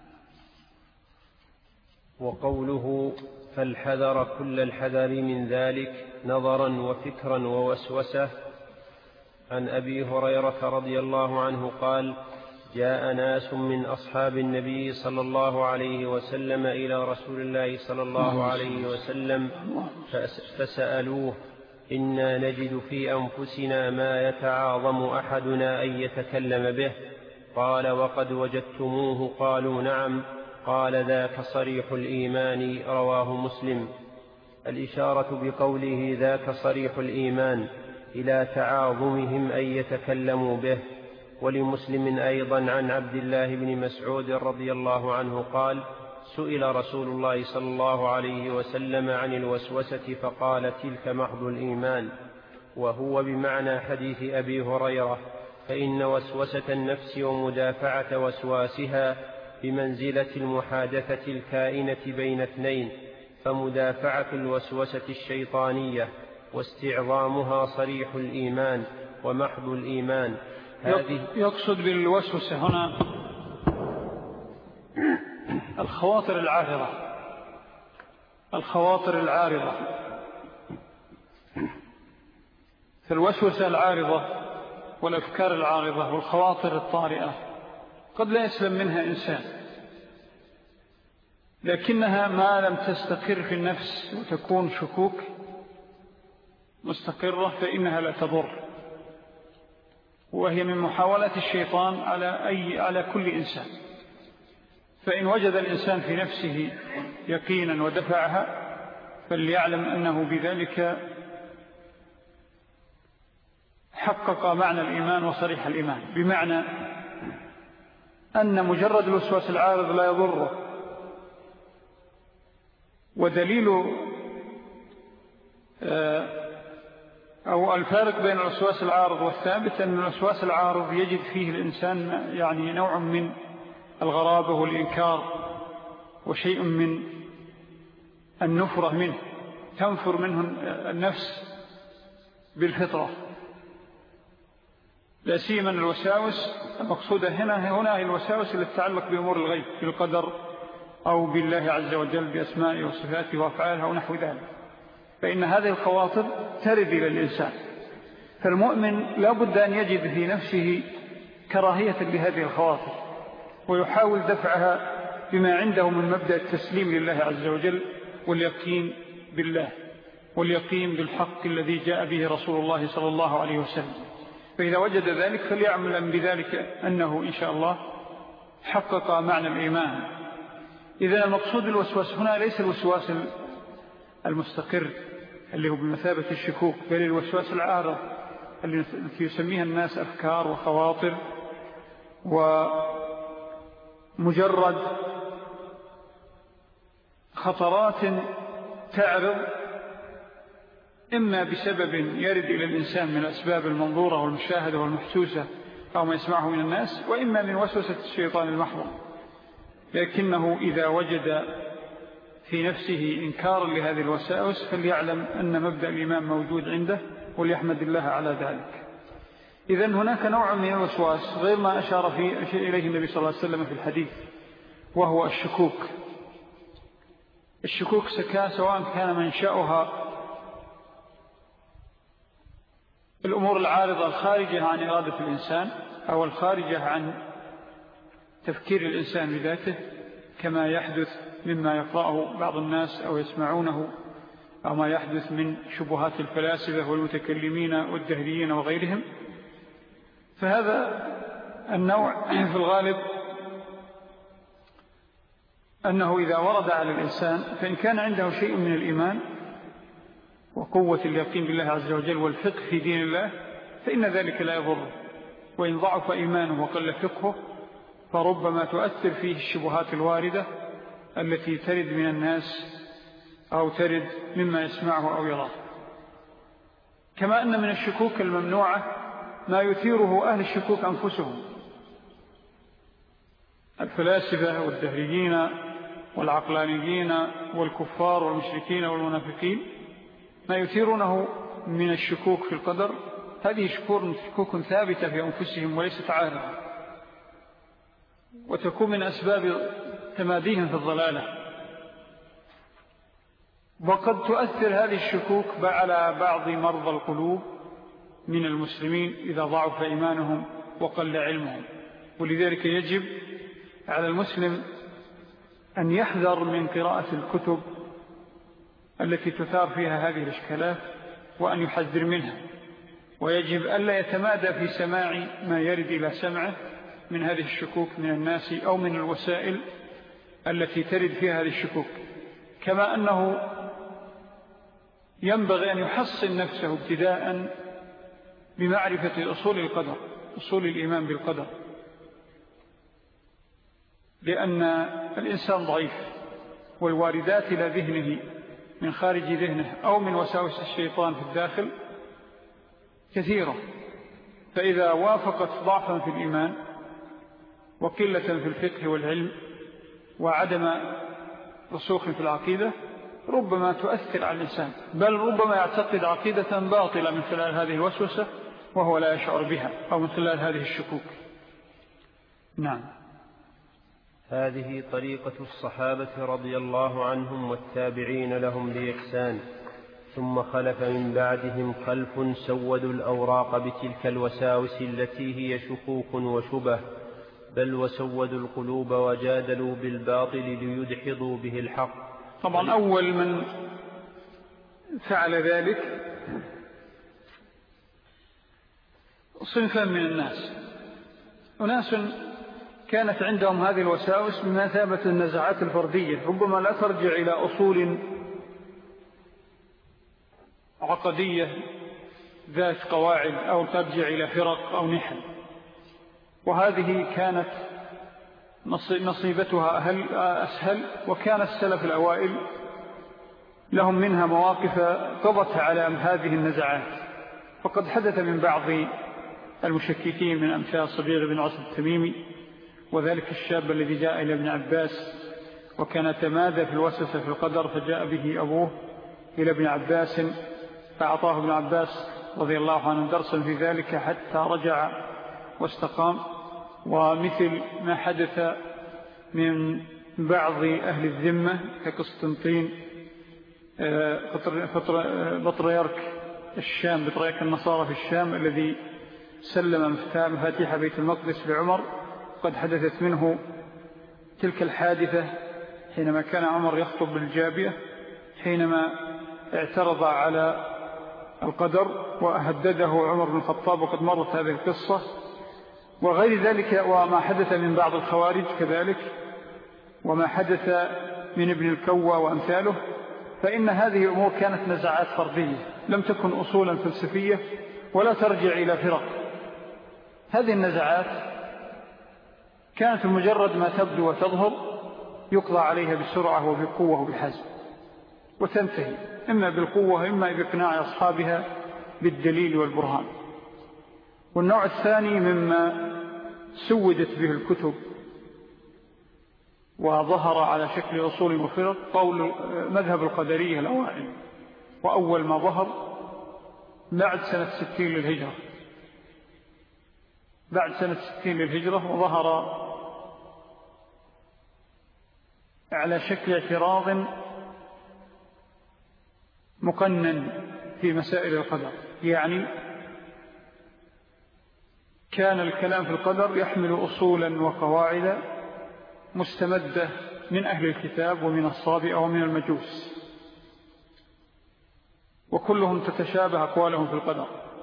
وقوله فالحذر كل الحذر من ذلك نظرا وفكرا ووسوسة. عن أبي هريرة رضي الله عنه قال: جاء ناس من أصحاب النبي صلى الله عليه وسلم إلى رسول الله صلى الله عليه وسلم فسألوه: إنا نجد في أنفسنا ما يتعاظم أحدنا أن يتكلم به. قال: وقد وجدتموه؟ قالوا: نعم. قال: ذاك صريح الإيمان. رواه مسلم. الإشارة بقوله ذاك صريح الإيمان إلى تعاظمهم أن يتكلموا به. ولمسلم أيضا عن عبد الله بن مسعود رضي الله عنه قال: سئل رسول الله صلى الله عليه وسلم عن الوسوسة فقال: تلك محض الإيمان. وهو بمعنى حديث أبي هريرة، فإن وسوسة النفس ومدافعة وسواسها بمنزلة المحادثة الكائنة بين اثنين، فمدافعة الوسوسة الشيطانية واستعظامها صريح الإيمان ومحض الإيمان. هذه يقصد بالوسوسة هنا الخواطر العارضة الخواطر العارضة فالوسوسة العارضة والأفكار العارضة والخواطر الطارئة قد لا يسلم منها إنسان، لكنها ما لم تستقر في النفس وتكون شكوك مستقرة فإنها لا تضر، وهي من محاولة الشيطان على, أي على كل إنسان. فإن وجد الإنسان في نفسه يقينا ودفعها فليعلم أنه بذلك حقق معنى الإيمان وصريح الإيمان، بمعنى أن مجرد الوسواس العارض لا يضره. ودليل أو الفارق بين الوسواس العارض والثابت أن الوسواس العارض يجد فيه الإنسان يعني نوع من الغرابة والإنكار وشيء من النفرة منه، تنفر منه النفس بالفطرة. لا سيما الوساوس المقصودة هنا هنا هي الوساوس التي تتعلق بأمور الغيب بالقدر أو بالله عز وجل بأسمائه وصفاته وأفعاله ونحو ذلك، فإن هذه الخواطر ترد إلى الإنسان. فالمؤمن لا بد أن يجد في نفسه كراهية لهذه الخواطر، ويحاول دفعها بما عنده من مبدأ التسليم لله عز وجل واليقين بالله واليقين بالحق الذي جاء به رسول الله صلى الله عليه وسلم. فإذا وجد ذلك فليعمل بذلك أنه إن شاء الله حقق معنى الإيمان. إذا المقصود الوسواس هنا ليس الوسواس المستقر اللي هو بمثابة الشكوك، بل الوسواس العارض التي يسميها الناس أفكار وخواطر، ومجرد خطرات تعرض إما بسبب يرد إلى الإنسان من الأسباب المنظورة والمشاهدة والمحسوسة أو ما يسمعه من الناس، وإما من وسوسة الشيطان المحضر، لكنه إذا وجد في نفسه إنكارا لهذه الوساوس فليعلم أن مبدأ الإيمان موجود عنده وليحمد الله على ذلك. إذن هناك نوع من الوسواس غير ما أشار فيه أشير إليه النبي صلى الله عليه وسلم في الحديث، وهو الشكوك. الشكوك سكا سواء كان منشأها الأمور العارضة الخارجة عن إرادة الإنسان أو الخارجة عن تفكير الإنسان بذاته، كما يحدث مما يقرأه بعض الناس أو يسمعونه، أو ما يحدث من شبهات الفلاسفة والمتكلمين والدهريين وغيرهم. فهذا النوع في الغالب أنه إذا ورد على الإنسان فإن كان عنده شيء من الإيمان وقوة اليقين بالله عز وجل والفقه في دين الله فإن ذلك لا يضر، وإن ضعف إيمانه وقل فقهه فربما تؤثر فيه الشبهات الواردة التي ترد من الناس أو ترد مما يسمعه أو يراه. كما أن من الشكوك الممنوعة ما يثيره أهل الشكوك أنفسهم، الفلاسفة والدهريين والعقلانيين والكفار والمشركين والمنافقين، ما يثيرونه من الشكوك في القدر هذه شكوك ثابتة في أنفسهم وليست عارضة، وتكون من أسباب تماديهم في الضلالة. وقد تؤثر هذه الشكوك على بعض مرضى القلوب من المسلمين إذا ضعف إيمانهم وقل علمهم. ولذلك يجب على المسلم أن يحذر من قراءة الكتب التي تثار فيها هذه الإشكالات وأن يحذر منها، ويجب ألا يتمادى في سماع ما يرد إلى سمعه من هذه الشكوك من الناس أو من الوسائل التي ترد فيها هذه الشكوك. كما أنه ينبغي أن يحصن نفسه ابتداء بمعرفة أصول القدر، أصول الإيمان بالقدر، لأن الإنسان ضعيف، والواردات إلى ذهنه من خارج ذهنه أو من وساوس الشيطان في الداخل كثيرة، فإذا وافقت ضعفا في الإيمان وقلة في الفقه والعلم وعدم رسوخ في العقيدة ربما تؤثر على الإنسان، بل ربما يعتقد عقيدة باطلة من خلال هذه الوسوسة وهو لا يشعر بها، أو من خلال هذه الشكوك. نعم. هذه طريقة الصحابة رضي الله عنهم والتابعين لهم بإحسان، ثم خلف من بعدهم خلف سودوا الأوراق بتلك الوساوس التي هي شكوك وشبه، بل وسودوا القلوب وجادلوا بالباطل ليدحضوا به الحق. طبعا أول من فعل ذلك صنفا من الناس، أناس كانت عندهم هذه الوساوس بمثابة النزعات الفردية، ربما لا ترجع إلى أصول عقدية ذات قواعد أو ترجع إلى فرق أو نحل، وهذه كانت نصيبتها أسهل. وكان السلف الأوائل لهم منها مواقف قضت على هذه النزعات، فقد حدث من بعض المشككين من أمثال صبيغ بن عاصم التميمي، وذلك الشاب الذي جاء إلى ابن عباس وكان تمادى في الوسوسة في القدر، فجاء به أبوه إلى ابن عباس فأعطاه ابن عباس رضي الله عنه درسا في ذلك حتى رجع واستقام. ومثل ما حدث من بعض أهل الذمة كقسطنطين بطريرك الشام، بطريرك النصارى في الشام، الذي سلم مفاتيح بيت المقدس لعمر، قد حدثت منه تلك الحادثة حينما كان عمر يخطب بالجابية، حينما اعترض على القدر وهدده عمر بن الخطاب، وقد مرت هذه القصة، وغير ذلك وما حدث من بعض الخوارج كذلك، وما حدث من ابن الكوى وأمثاله. فإن هذه الأمور كانت نزعات فردية لم تكن أصولا فلسفية ولا ترجع إلى فرق. هذه النزعات كانت مجرد ما تبدو وتظهر يقضى عليها بسرعة وبقوة وبحزم وتنتهي، إما بالقوة إما بإقناع أصحابها بالدليل والبرهان. والنوع الثاني مما سودت به الكتب وظهر على شكل أصول وفرق قول مذهب القدرية الأوائل، وأول ما ظهر بعد سنة ستين للهجرة بعد سنة ستين للهجرة وظهر على شكل اعتراض مقنن في مسائل القدر. يعني كان الكلام في القدر يحمل أصولا وقواعد مستمدة من أهل الكتاب ومن الصابئة ومن المجوس، وكلهم تتشابه أقوالهم في القدر.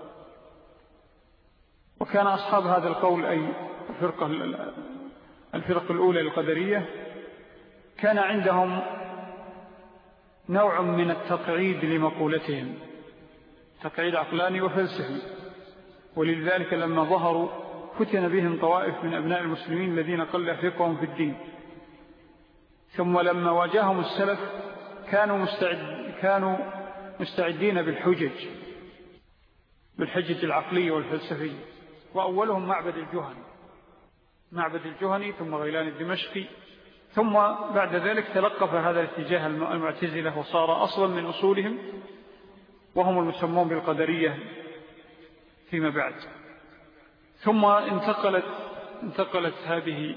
وكان أصحاب هذا القول أي الفرقة, الفرق الأولى القدرية كان عندهم نوع من التقعيد لمقولتهم، تقعيد عقلاني وفلسفي. ولذلك لما ظهروا فتن بهم طوائف من أبناء المسلمين الذين قل فقههم في الدين. ثم لما واجههم السلف كانوا, مستعد كانوا مستعدين بالحجج بالحجج العقلية والفلسفية. وأولهم معبد الجهني معبد الجهني ثم غيلان الدمشقي، ثم بعد ذلك تلقف هذا الاتجاه المعتزلة وصار أصلا من أصولهم، وهم المسمون بالقدرية فيما بعد. ثم انتقلت انتقلت هذه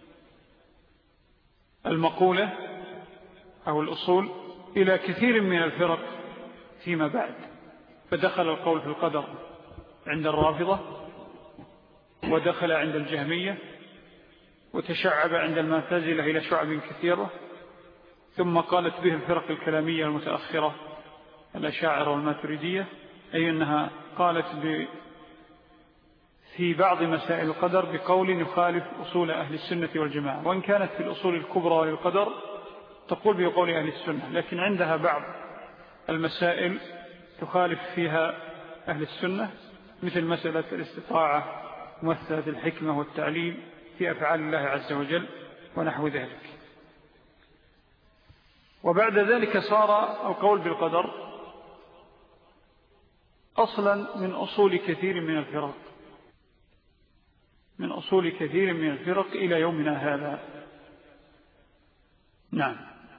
المقولة أو الأصول إلى كثير من الفرق فيما بعد، فدخل القول في القدر عند الرافضة، ودخل عند الجهمية، وتشعب عند المعتزلة إلى شعب كثيرة، ثم قالت به الفرق الكلامية المتأخرة الأشاعرة والماتريدية، أي أنها قالت ب في بعض مسائل القدر بقول يخالف أصول أهل السنة والجماعة، وإن كانت في الأصول الكبرى للقدر تقول بقول أهل السنة، لكن عندها بعض المسائل تخالف فيها أهل السنة، مثل مسألة الاستطاعة ومسألة الحكمة والتعليل في أفعال الله عز وجل ونحو ذلك. وبعد ذلك صار القول بالقدر أصلا من أصول كثير من الفرق من أصول كثير من الفرق إلى يومنا هذا. نعم.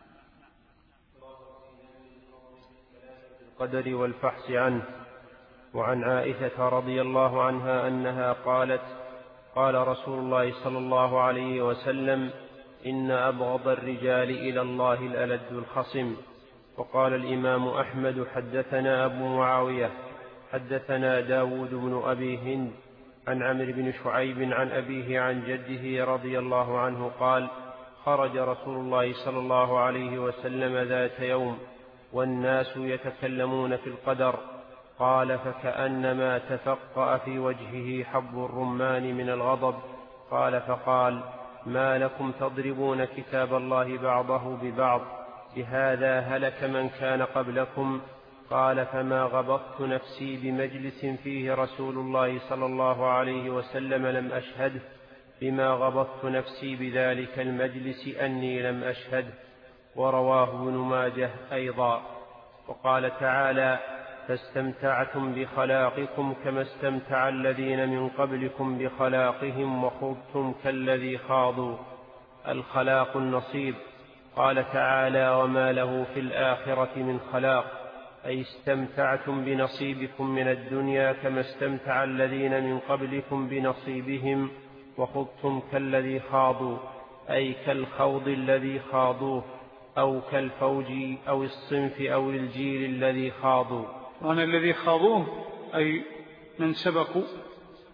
القدر والفحص عنه. وعن عائشة رضي الله عنها أنها قالت: قال رسول الله صلى الله عليه وسلم: إن أبغض الرجال إلى الله الألد الخصم. وقال الإمام أحمد: حدثنا أبو معاوية حدثنا داود بن أبي هند عن عمرو بن شعيب عن أبيه عن جده رضي الله عنه قال: خرج رسول الله صلى الله عليه وسلم ذات يوم والناس يتكلمون في القدر، قال: فكأنما تفقأ في وجهه حب الرمان من الغضب. قال: فقال: ما لكم تضربون كتاب الله بعضه ببعض؟ بهذا هلك من كان قبلكم. قال: فما غبطت نفسي بمجلس فيه رسول الله صلى الله عليه وسلم لم أشهده بما غبطت نفسي بذلك المجلس أني لم أشهده. ورواه ابن ماجه أيضا. وقال تعالى: فاستمتعتم بخلاقكم كما استمتع الذين من قبلكم بخلاقهم وخضتم كالذي خاضوا. الخلاق النصيب. قال تعالى: وما له في الآخرة من خلاق، أي استمتعتم بنصيبكم من الدنيا كما استمتع الذين من قبلكم بنصيبهم وخضتم كالذي خاضوا، أي كالخوض الذي خاضوه، أو كالفوج أو الصنف أو الجيل الذي خاضوا. وأن الذي خاضوه أي من سبقوا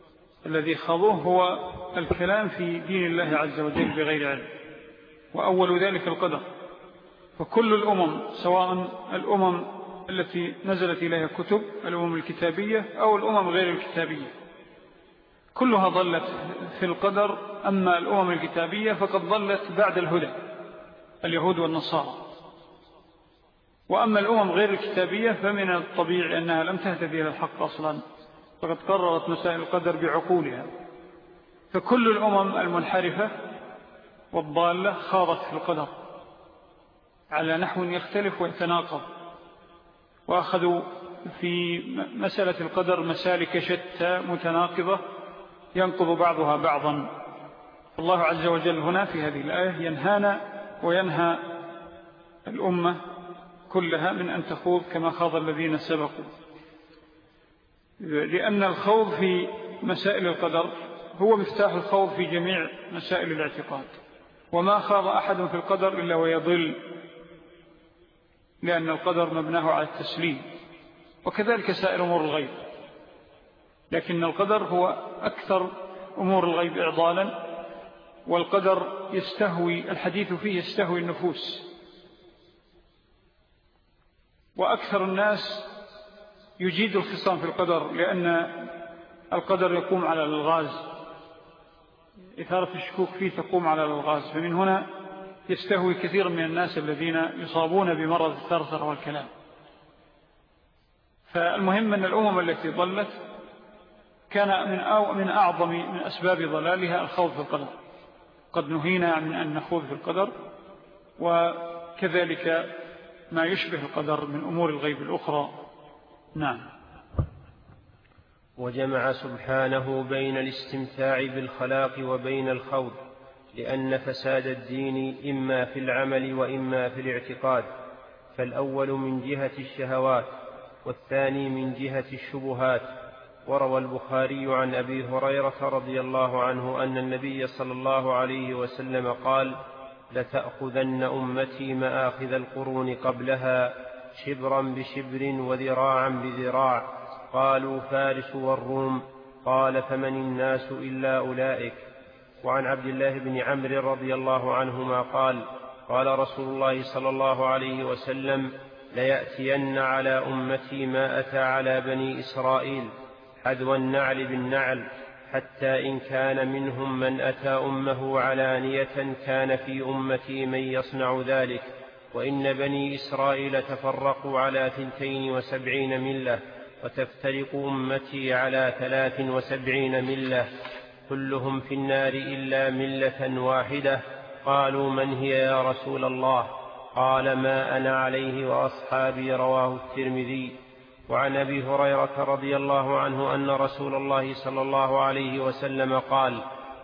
الذي خاضوه هو الكلام في دين الله عز وجل بغير علم، وأول ذلك القدر. فكل الأمم سواء الأمم التي نزلت إليها كتب الأمم الكتابية أو الأمم غير الكتابية كلها ضلت في القدر. أما الأمم الكتابية فقد ضلت بعد الهدى، اليهود والنصارى. وأما الأمم غير الكتابية فمن الطبيعي أنها لم تهتدي إلى الحق أصلا، فقد قررت مسائل القدر بعقولها. فكل الأمم المنحرفة والضالة خاضت في القدر على نحو يختلف ويتناقض، وأخذوا في مسألة القدر مسالك شتى متناقضة ينقض بعضها بعضا. الله عز وجل هنا في هذه الآية ينهانا وينهى الأمة كلها من أن تخوض كما خاض الذين سبقوا، لأن الخوض في مسائل القدر هو مفتاح الخوض في جميع مسائل الاعتقاد. وما خاض أحد في القدر إلا ويضل، لأن القدر مبناه على التسليم، وكذلك سائر أمور الغيب. لكن القدر هو أكثر أمور الغيب إعضالا، والقدر يستهوي الحديث فيه يستهوي النفوس، وأكثر الناس يجيد الخصام في القدر، لأن القدر يقوم على الغاز، إثارة الشكوك فيه تقوم على الغاز. فمن هنا يستهوي كثير من الناس الذين يصابون بمرض الثرثر والكلام. فالمهم أن الأمم التي ضلت كان من, أو من أعظم من أسباب ضلالها الخوض في القدر. قد نهينا من أن نخوض في القدر، وكذلك ما يشبه القدر من أمور الغيب الأخرى. نعم. وجمع سبحانه بين الاستمتاع بالخلاق وبين الخوض، لأن فساد الدين إما في العمل وإما في الاعتقاد، فالأول من جهة الشهوات والثاني من جهة الشبهات. وروى البخاري عن أبي هريرة رضي الله عنه أن النبي صلى الله عليه وسلم قال: لتأخذن أمتي مآخذ القرون قبلها شبرا بشبر وذراعا بذراع. قالوا: فارس والروم. قال: فمن الناس إلا أولئك. وعن عبد الله بن عمرو رضي الله عنهما قال: قال رسول الله صلى الله عليه وسلم: ليأتين على أمتي ما أتى على بني إسرائيل حذو النعل بالنعل، حتى إن كان منهم من أتى أمه علانية كان في أمتي من يصنع ذلك. وإن بني إسرائيل تفرقوا على ثنتين وسبعين ملة، وتفترق أمتي على ثلاث وسبعين ملة، كلهم في النار إلا ملة واحدة. قالوا: من هي يا رسول الله؟ قال: ما أنا عليه وأصحابي. رواه الترمذي. وعن أبي هريرة رضي الله عنه أن رسول الله صلى الله عليه وسلم قال: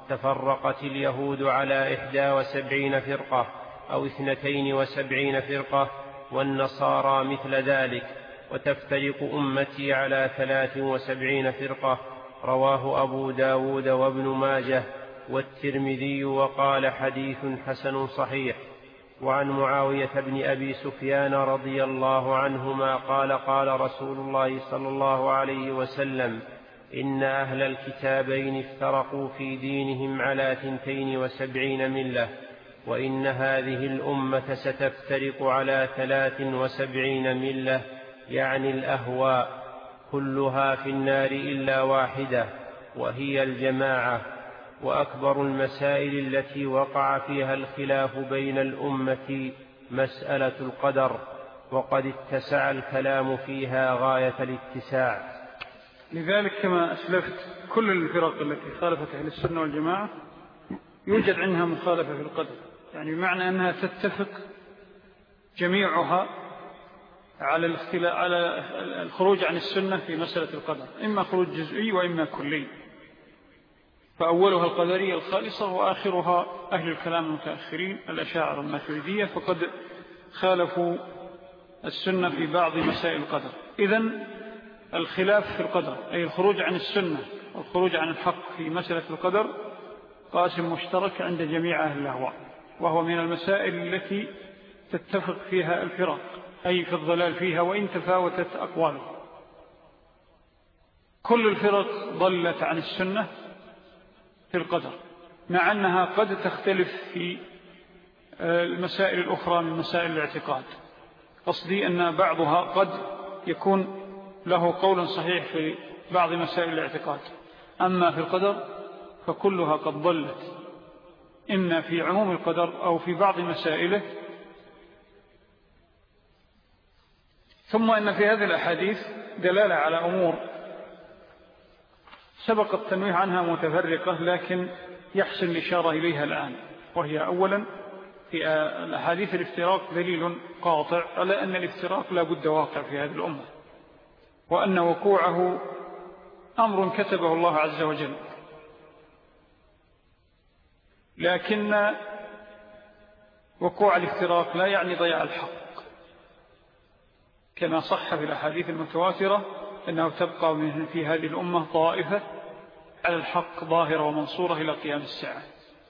تفرقت اليهود على إحدى وسبعين فرقة أو اثنتين وسبعين فرقة، والنصارى مثل ذلك، وتفترق أمتي على ثلاث وسبعين فرقة. رواه أبو داود وابن ماجه والترمذي، وقال: حديث حسن صحيح. وعن معاوية بن أبي سفيان رضي الله عنهما قال: قال رسول الله صلى الله عليه وسلم: إن أهل الكتابين افترقوا في دينهم على ثنتين وسبعين ملة، وإن هذه الأمة ستفترق على ثلاث وسبعين ملة، يعني الأهواء، كلها في النار إلا واحدة، وهي الجماعة. وأكبر المسائل التي وقع فيها الخلاف بين الأمة مسألة القدر، وقد اتسع الكلام فيها غاية الاتساع. لذلك كما أسلفت كل الفرق التي خالفت أهل السنة والجماعة يوجد عنها مخالفة في القدر، يعني بمعنى أنها تتفق جميعها على على الخروج عن السنة في مسألة القدر، إما خروج جزئي وإما كلي. فأولها القدرية الخالصة، وآخرها أهل الكلام المتأخرين الأشاعرة الماتريدية، فقد خالفوا السنة في بعض مسائل القدر. إذن الخلاف في القدر أي الخروج عن السنة والخروج عن الحق في مسألة القدر قاسم مشترك عند جميع أهل الأهواء، وهو من المسائل التي تتفق فيها الفرق، أي في الضلال فيها وإن تفاوتت أقواله. كل الفرق ضلت عن السنة في القدر، مع أنها قد تختلف في المسائل الأخرى من مسائل الاعتقاد. قصدي أن بعضها قد يكون له قول صحيح في بعض مسائل الاعتقاد، أما في القدر فكلها قد ضلت، إما في عموم القدر أو في بعض مسائله. ثم إن في هذه الأحاديث دلالة على أمور سبق التنويه عنها متفرقة، لكن يحسن الإشارة إليها الآن. وهي أولا في الأحاديث الافتراق دليل قاطع على أن الافتراق لا بد واقع في هذه الأمة، وأن وقوعه أمر كتبه الله عز وجل، لكن وقوع الافتراق لا يعني ضياع الحق، كما صح في الأحاديث المتواترة أنه تبقى من في هذه الأمة طائفة على الحق ظاهرة ومنصورة إلى قيام الساعة.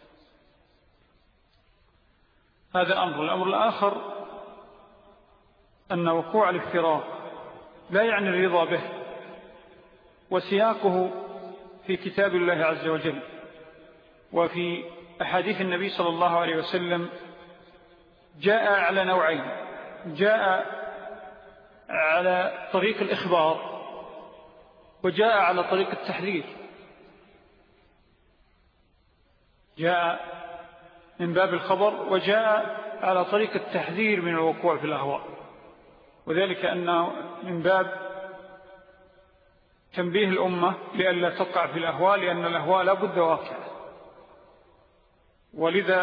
هذا أمر. الأمر الآخر أن وقوع الافتراق لا يعني الرضا به، وسياقه في كتاب الله عز وجل وفي أحاديث النبي صلى الله عليه وسلم جاء على نوعين: جاء على طريق الإخبار وجاء على طريق التحذير. جاء من باب الخبر وجاء على طريق التحذير من الوقوع في الأهواء، وذلك أنه من باب تنبيه الأمة لئلا تقع في الأهواء، لأن الأهواء لا بد واقعة. ولذا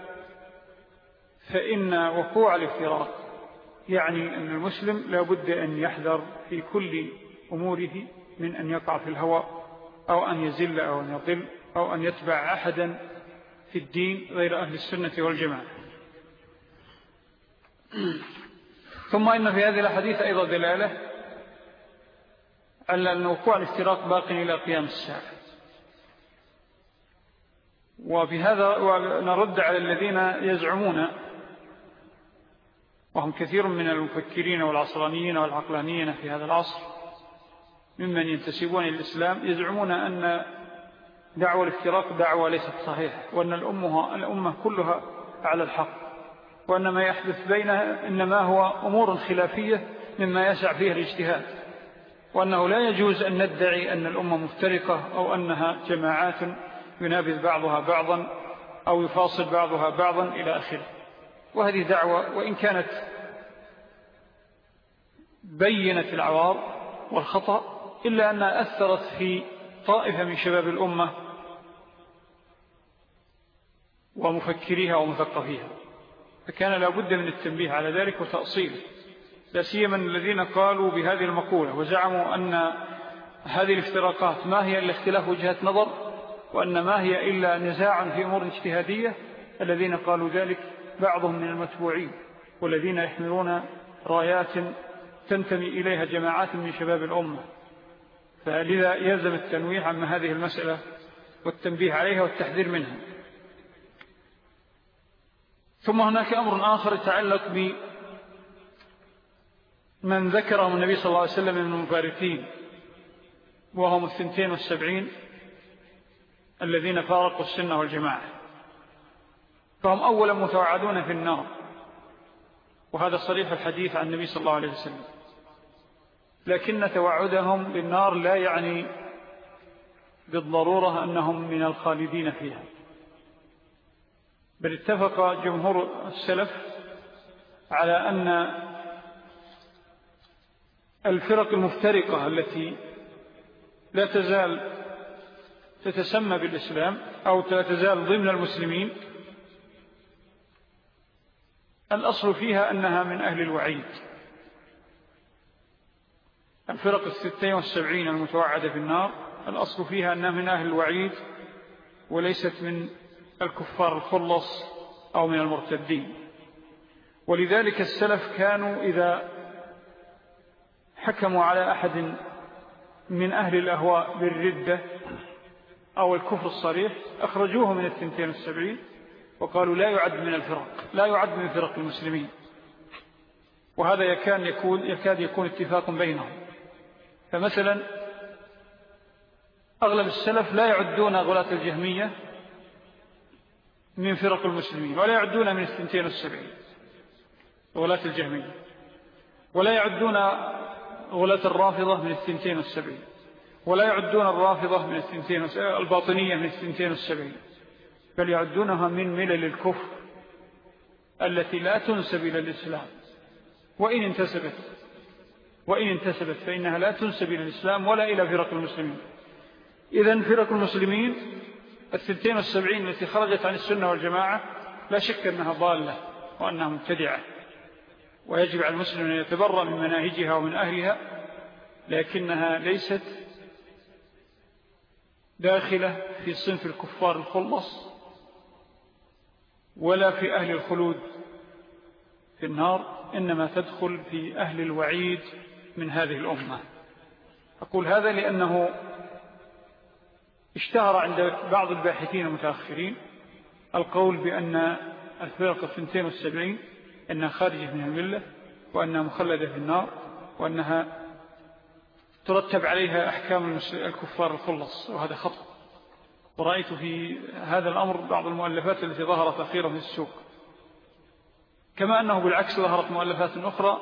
فإن وقوع الافتراق يعني أن المسلم لا بد أن يحذر في كل أموره من أن يقع في الهوى أو أن يزل أو أن يضل أو أن يتبع أحدا في الدين غير أهل السنة والجماعة. ثم إن في هذه الحديث أيضا دلالة على أن وقوع الافتراق باق إلى قيام الساعة. وبهذا نرد على الذين يزعمون، وهم كثير من المفكرين والعصرانيين والعقلانيين في هذا العصر ممن ينتسبون إلى الإسلام، يزعمون أن دعوة الافتراق دعوة ليست صحيحة، وأن الأمة, الأمة كلها على الحق، وأن ما يحدث بينها إنما هو أمور خلافية مما يسع فيه الاجتهاد، وأنه لا يجوز أن ندعي أن الأمة مفترقة أو أنها جماعات ينابذ بعضها بعضا أو يفاصل بعضها بعضا إلى آخره. وهذه دعوة وإن كانت بينت العوار والخطأ، إلا أنها أثرت في طائفة من شباب الأمة ومفكريها ومثقفيها، فكان لابد من التنبيه على ذلك وتأصيله، لا سيما الذين قالوا بهذه المقولة وزعموا أن هذه الافتراقات ما هي إلا اختلاف وجهات نظر، وأن ما هي إلا نزاع في أمور اجتهادية. الذين قالوا ذلك بعضهم من المتبوعين، والذين يحملون رايات تنتمي إليها جماعات من شباب الأمة، فلذا يلزم التنويه عن هذه المسألة والتنبيه عليها والتحذير منها. ثم هناك أمر آخر يتعلق بمن ذكره النبي صلى الله عليه وسلم من المفارقين، وهم الثنتين والسبعين الذين فارقوا السنة والجماعة، فهم أولا متوعدون في النار، وهذا صريح الحديث عن النبي صلى الله عليه وسلم. لكن توعدهم بالنار لا يعني بالضرورة أنهم من الخالدين فيها، بل اتفق جمهور السلف على أن الفرق المفترقة التي لا تزال تتسمى بالإسلام أو لا تزال ضمن المسلمين الأصل فيها أنها من أهل الوعيد. الفرق الستين والسبعين المتوعدة في النار الأصل فيها أنها من أهل الوعيد وليست من الكفار الخلص أو من المرتدين. ولذلك السلف كانوا إذا حكموا على أحد من أهل الأهواء بالردة أو الكفر الصريح أخرجوه من الثنتين والسبعين وقالوا لا يعد من الفرق، لا يعد من فرق المسلمين. وهذا يكاد يكون, يكاد يكون اتفاق بينهم. فمثلا أغلب السلف لا يعدون غلاة الجهمية من فرق المسلمين، ولا يعدون من الثنتين والسبعين غلاة الجهمية، ولا يعدون غلاة الرافضة من الثنتين والسبعين، ولا يعدون الرافضة من الثنتين الباطنية من الثنتين والسبعين، بل يعدونها من ملل الكفر التي لا تنسب إلى الإسلام، وإن انتسبت وإن انتسبت فإنها لا تنسب إلى الإسلام ولا إلى فرق المسلمين. إذن فرق المسلمين الثنتين والسبعين التي خرجت عن السنة والجماعة لا شك أنها ضالة وأنها مبتدعة، ويجب على المسلم أن يتبرأ من مناهجها ومن أهلها، لكنها ليست داخلة في صنف الكفار الخلص ولا في أهل الخلود في النار، إنما تدخل في أهل الوعيد من هذه الأمة. أقول هذا لأنه اشتهر عند بعض الباحثين المتأخرين القول بأن الفرق الثنتين والسبعين أنها خارجة من الملة، وأنها مخلدة في النار، وأنها ترتب عليها أحكام الكفار الخلص، وهذا خطأ. ورأيت في هذا الأمر بعض المؤلفات التي ظهرت أخيرا في السوق، كما أنه بالعكس ظهرت مؤلفات أخرى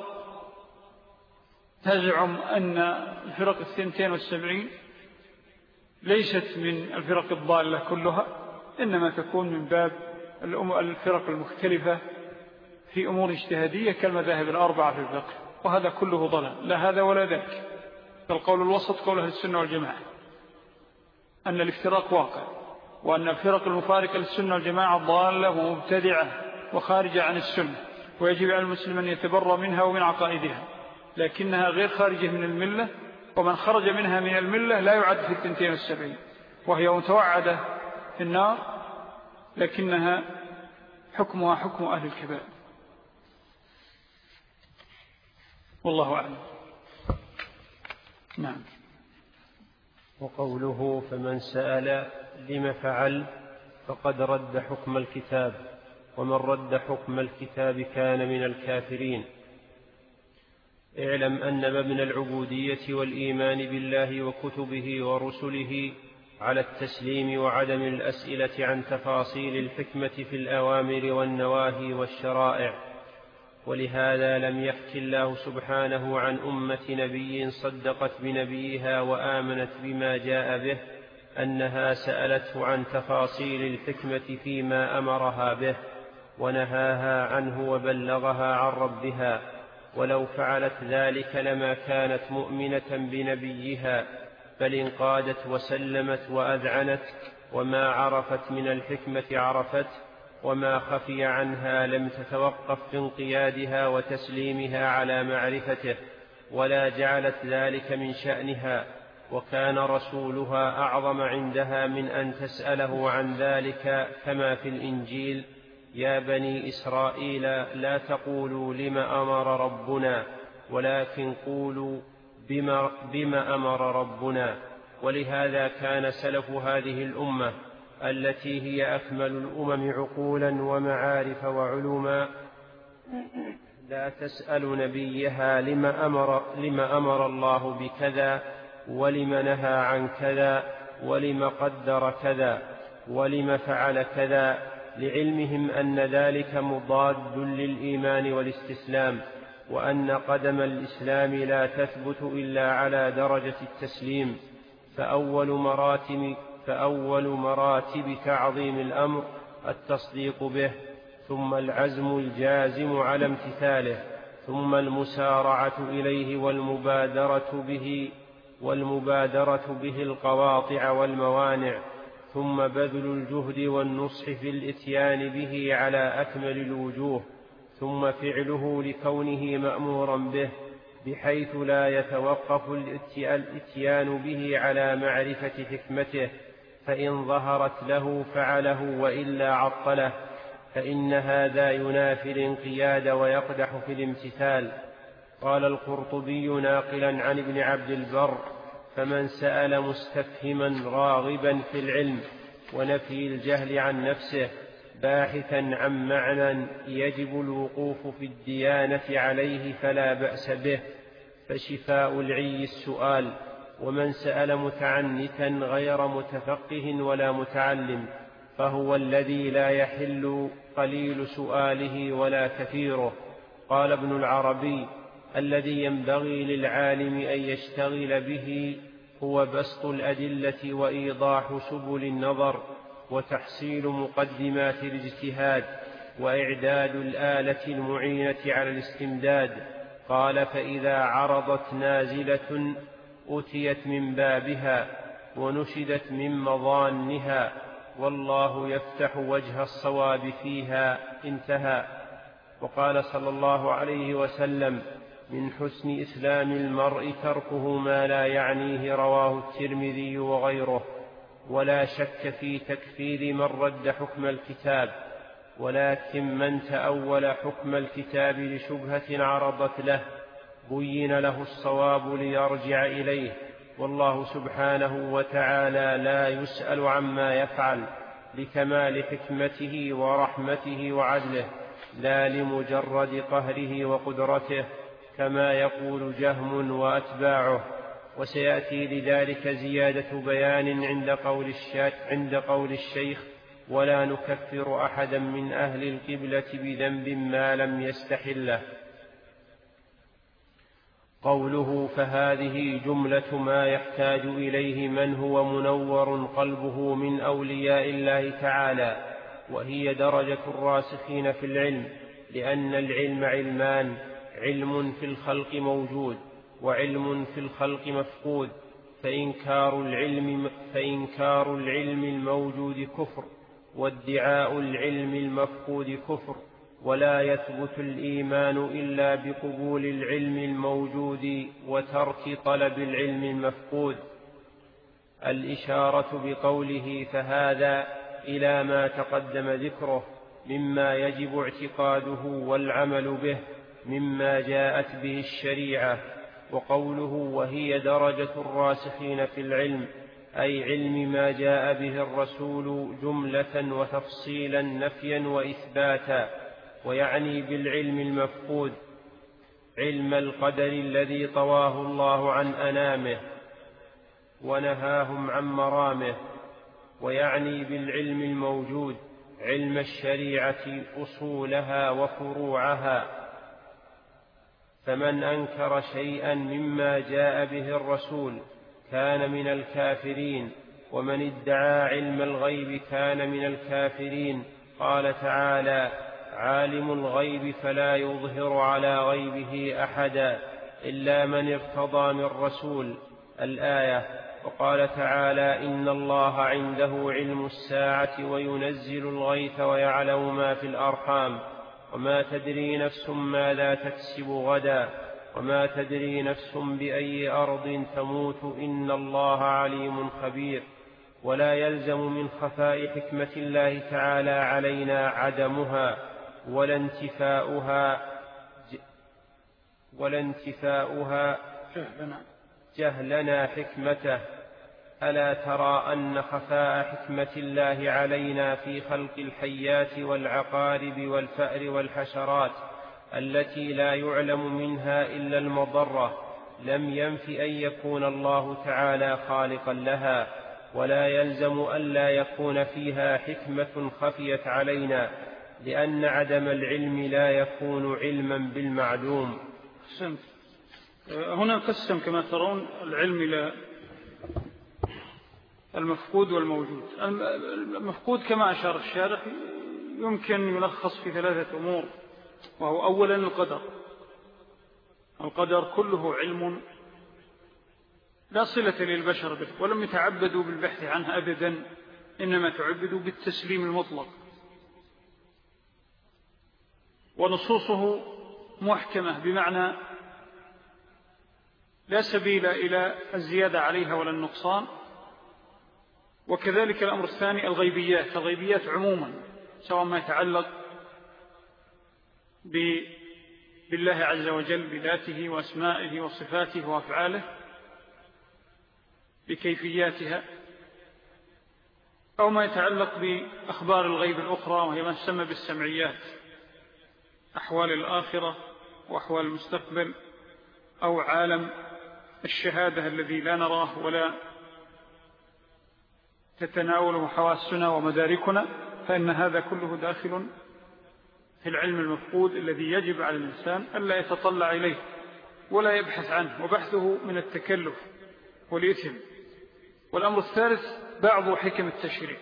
تزعم أن الفرق الثنتين والسبعين ليست من الفرق الضالة كلها، إنما تكون من باب الفرق المختلفة في أمور اجتهادية كالمذاهب الأربعة في الفقه، وهذا كله ضلال، لا هذا ولا ذاك. فالقول الوسط قول أهل السنة والجماعة أن الافتراق واقع، وأن الفرق المفارقة للسنة والجماعة ضالة ومبتدعة وخارجة عن السنة، ويجب على المسلم أن يتبرى منها ومن عقائدها، لكنها غير خارجة من الملة، ومن خرج منها من الملة لا يعد في الثنتين والسبعين، وهي متوعدة في النار، لكنها حكمها حكم أهل الكبائر. والله أعلم. نعم. وقوله فمن سأل لم فعل فقد رد حكم الكتاب، ومن رد حكم الكتاب كان من الكافرين. اعلم أن مبنى العبودية والإيمان بالله وكتبه ورسله على التسليم وعدم الأسئلة عن تفاصيل الحكمة في الأوامر والنواهي والشرائع. ولهذا لم يحكي الله سبحانه عن أمة نبي صدقت بنبيها وآمنت بما جاء به أنها سألته عن تفاصيل الحكمة فيما أمرها به ونهاها عنه وبلغها عن ربها، ولو فعلت ذلك لما كانت مؤمنة بنبيها، بل انقادت وسلمت وأذعنت، وما عرفت من الحكمة عرفت، وما خفي عنها لم تتوقف في انقيادها وتسليمها على معرفته، ولا جعلت ذلك من شأنها. وكان رسولها أعظم عندها من أن تسأله عن ذلك، كما في الإنجيل: يا بني إسرائيل لا تقولوا لم أمر ربنا، ولكن قولوا بما, بما أمر ربنا. ولهذا كان سلف هذه الأمة التي هي أكمل الأمم عقولا ومعارف وعلوما لا تسأل نبيها لم أمر, لم أمر الله بكذا، ولم نهى عن كذا، ولم قدر كذا، ولم فعل كذا، لعلمهم أن ذلك مضاد للإيمان والاستسلام، وأن قدم الإسلام لا تثبت إلا على درجة التسليم. فأول مراتب, فأول مراتب تعظيم الأمر التصديق به، ثم العزم الجازم على امتثاله، ثم المسارعة إليه والمبادرة به والمبادرة به القواطع والموانع، ثم بذل الجهد والنصح في الإتيان به على أكمل الوجوه، ثم فعله لكونه مأمورا به، بحيث لا يتوقف الإتيان به على معرفة حكمته، فإن ظهرت له فعله وإلا عطله، فإن هذا ينافي الانقياد ويقدح في الامتثال. قال القرطبي ناقلا عن ابن عبد البر: فمن سأل مستفهما راغبا في العلم ونفي الجهل عن نفسه، باحثا عن معنى يجب الوقوف في الديانة عليه، فلا بأس به، فشفاء العي السؤال، ومن سأل متعنتا غير متفقه ولا متعلم فهو الذي لا يحل قليل سؤاله ولا كثيره. قال ابن العربي: الذي ينبغي للعالم أن يشتغل به هو بسط الأدلة وإيضاح سبل النظر وتحصيل مقدمات الاجتهاد وإعداد الآلة المعينة على الاستمداد. قال: فإذا عرضت نازلة أتيت من بابها ونشدت من مظانها، والله يفتح وجه الصواب فيها. انتهى. وقال صلى الله عليه وسلم: من حسن إسلام المرء تركه ما لا يعنيه. رواه الترمذي وغيره. ولا شك في تكفير من رد حكم الكتاب، ولكن من تأول حكم الكتاب لشبهة عرضت له بين له الصواب ليرجع إليه، والله سبحانه وتعالى لا يسأل عما يفعل لكمال حكمته ورحمته وعدله، لا لمجرد قهره وقدرته كما يقول جهم وأتباعه. وسيأتي لذلك زيادة بيان عند قول, الشات عند قول الشيخ: ولا نكفر أحدا من أهل القبلة بذنب ما لم يستحله. قوله: فهذه جملة ما يحتاج إليه من هو منور قلبه من أولياء الله تعالى، وهي درجة الراسخين في العلم، لأن العلم علمان: علم في الخلق موجود، وعلم في الخلق مفقود. فإنكار العلم, فإنكار العلم الموجود كفر، وادعاء العلم المفقود كفر، ولا يثبت الإيمان إلا بقبول العلم الموجود وترك طلب العلم المفقود. الإشارة بقوله فهذا إلى ما تقدم ذكره مما يجب اعتقاده والعمل به مما جاءت به الشريعة. وقوله: وهي درجة الراسخين في العلم، أي علم ما جاء به الرسول جملة وتفصيلا نفيا وإثباتا. ويعني بالعلم المفقود علم القدر الذي طواه الله عن أنامه ونهاهم عن مرامه. ويعني بالعلم الموجود علم الشريعة أصولها وفروعها. فمن أنكر شيئا مما جاء به الرسول كان من الكافرين، ومن ادعى علم الغيب كان من الكافرين. قال تعالى: عالم الغيب فلا يظهر على غيبه أحدا إلا من ارتضى من رسول. الآية. وقال تعالى: إن الله عنده علم الساعة وينزل الغيث ويعلم ما في الأرحام وما تدري نفس ماذا تكسب غدا وما تدري نفس بأي أرض تموت إن الله عليم خبير. ولا يلزم من خفاء حكمة الله تعالى علينا عدمها ولا انتفاؤها ولا انتفاؤها جهلنا حكمته. ألا ترى أن خفاء حكمة الله علينا في خلق الحيات والعقارب والفأر والحشرات التي لا يعلم منها إلا المضرة لم ينف أن يكون الله تعالى خالقا لها، ولا يلزم أن لا يكون فيها حكمة خفيت علينا، لأن عدم العلم لا يكون علما بالمعدوم. هنا قسم كما ترون العلم إلى المفقود والموجود. المفقود كما أشار الشارح يمكن يلخص في ثلاثة أمور، وهو أولا القدر. القدر كله علم لا صلة للبشر به، ولم يتعبدوا بالبحث عنه أبدا، إنما تعبدوا بالتسليم المطلق، ونصوصه محكمة بمعنى لا سبيل إلى الزيادة عليها ولا النقصان. وكذلك الأمر الثاني الغيبيات، الغيبيات عموما، سواء ما يتعلق بالله عز وجل بذاته وأسمائه وصفاته وأفعاله بكيفياتها، أو ما يتعلق بأخبار الغيب الأخرى وهي ما تسمى بالسمعيات، أحوال الآخرة وأحوال المستقبل، أو عالم الشهادة الذي لا نراه ولا تتناوله حواسنا ومداركنا، فإن هذا كله داخل في العلم المفقود الذي يجب على الإنسان ألا يتطلع إليه ولا يبحث عنه، وبحثه من التكلف والإثم. والأمر الثالث بعض حكم التشريع.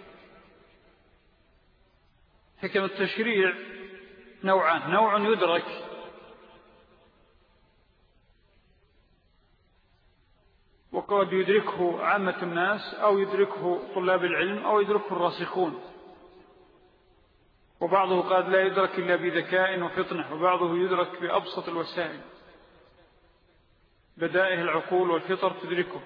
حكم التشريع نوعان: نوع يدرك وقد يدركه عامة الناس، أو يدركه طلاب العلم، أو يدركه الراسخون، وبعضه قد لا يدرك إلا بذكاء وفطنة، وبعضه يدرك بأبسط الوسائل، بدائه العقول والفطر تدركه.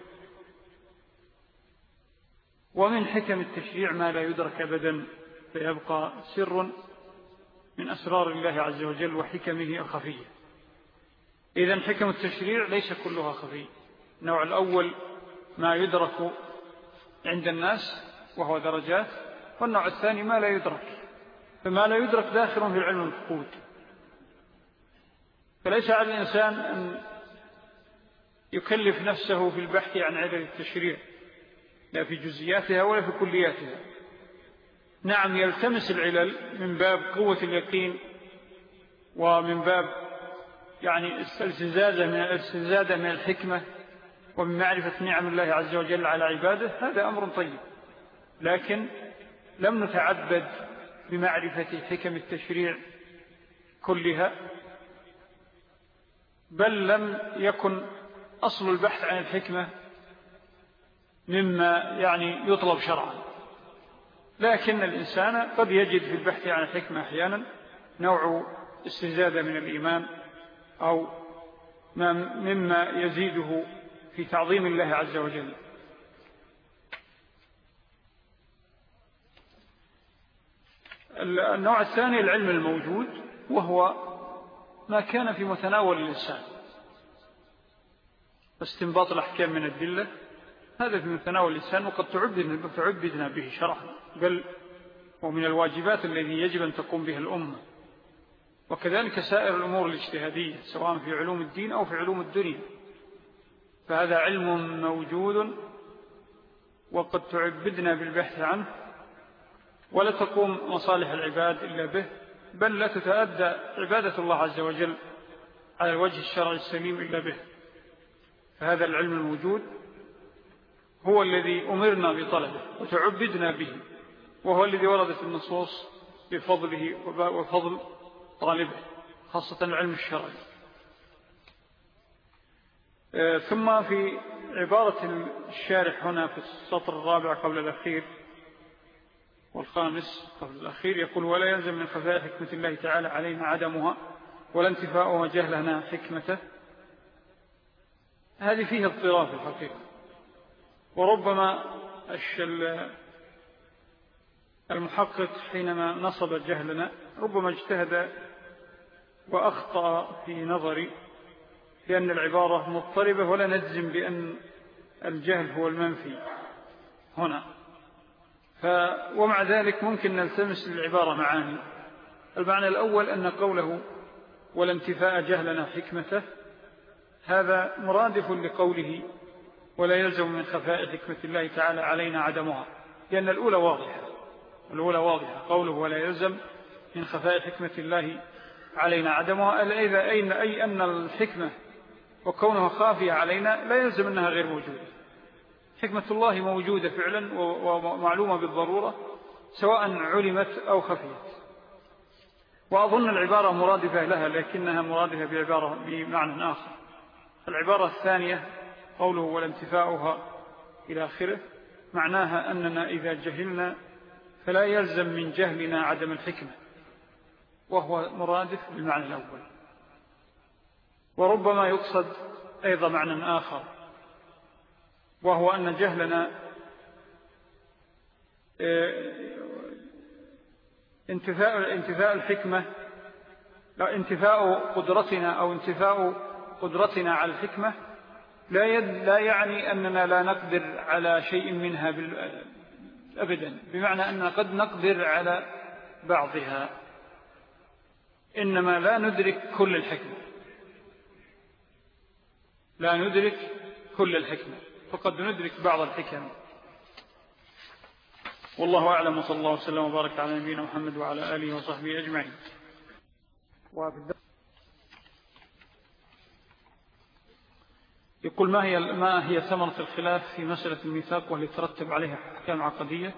ومن حكم التشريع ما لا يدرك أبدا، فيبقى سر من أسرار الله عز وجل وحكمه الخفية. إذن حكم التشريع ليس كلها خفية. النوع الأول ما يدرك عند الناس وهو درجات، والنوع الثاني ما لا يدرك، فما لا يدرك داخل في العلم المفقود. فليس على الإنسان أن يكلف نفسه في البحث عن علل التشريع، لا في جزئياتها ولا في كلياتها. نعم يلتمس العلل من باب قوة اليقين، ومن باب يعني الاستزادة من الاستزادة من الحكمة، ومن معرفة نعم الله عز وجل على عباده، هذا أمر طيب. لكن لم نتعبد بمعرفة حكم التشريع كلها، بل لم يكن أصل البحث عن الحكمة مما يعني يطلب شرعا. لكن الإنسان قد يجد في البحث عن الحكمة أحيانا نوع استزادة من الإيمان، أو مما يزيده في تعظيم الله عز وجل. النوع الثاني العلم الموجود، وهو ما كان في متناول الإنسان، استنباط الأحكام من الدلة، هذا في متناول الإنسان، وقد تعبدنا به شرعا، بل ومن الواجبات التي يجب أن تقوم بها الأمة. وكذلك سائر الأمور الاجتهادية، سواء في علوم الدين أو في علوم الدنيا، فهذا علم موجود وقد تعبدنا بالبحث عنه، ولا تقوم مصالح العباد إلا به، بل لا تتأدى عبادة الله عز وجل على الوجه الشرعي السليم إلا به. فهذا العلم الموجود هو الذي أمرنا بطلبه وتعبدنا به، وهو الذي وردت النصوص بفضله وفضل طالبه، خاصة العلم الشرعي. ثم في عبارة الشارح هنا في السطر الرابع قبل الأخير والخامس قبل الأخير يقول: ولا يلزم من خفاء حكمة الله تعالى علينا عدمها ولا انتفاؤها جهلنا حكمته. هذه فيه اضطراب في الحقيقة، وربما المحقق حينما نصب جهلنا ربما اجتهد وأخطأ في نظري، لأن العبارة مضطربة، ولا نجزم بأن الجهل هو المنفي هنا. ف ومع ذلك ممكن نلتمس للعبارة معاني. المعنى الأول أن قوله ولا انتفاء جهلنا حكمته، هذا مرادف لقوله ولا يلزم من خفاء حكمة الله تعالى علينا عدمها، لأن الأولى واضحة الأولى واضحة قوله ولا يلزم من خفاء حكمة الله علينا عدمها، أي أن الحكمة وكونها خافية علينا لا يلزم أنها غير موجودة. حكمة الله موجودة فعلا ومعلومة بالضرورة، سواء علمت أو خفيت. وأظن العبارة مرادفة لها، لكنها مرادفة بعبارة بمعنى آخر. العبارة الثانية قوله ولا انتفاؤها إلى آخره، معناها أننا إذا جهلنا فلا يلزم من جهلنا عدم الحكمة، وهو مرادف بالمعنى الأول. وربما يقصد أيضا معنى آخر، وهو أن جهلنا انتفاء, انتفاء الحكمة، لا انتفاء قدرتنا أو انتفاء قدرتنا على الحكمة لا, يد لا يعني أننا لا نقدر على شيء منها أبدا، بمعنى أننا قد نقدر على بعضها، إنما لا ندرك كل الحكمة لا ندرك كل الحكمة، فقد ندرك بعض الحكم. والله أعلم، وصلى الله وسلم وبارك على نبينا محمد وعلى آله وصحبه أجمعين. يقول ما هي ما هي ثمرة الخلاف في مسألة الميثاق واللي ترتب عليها أحكام عقدية؟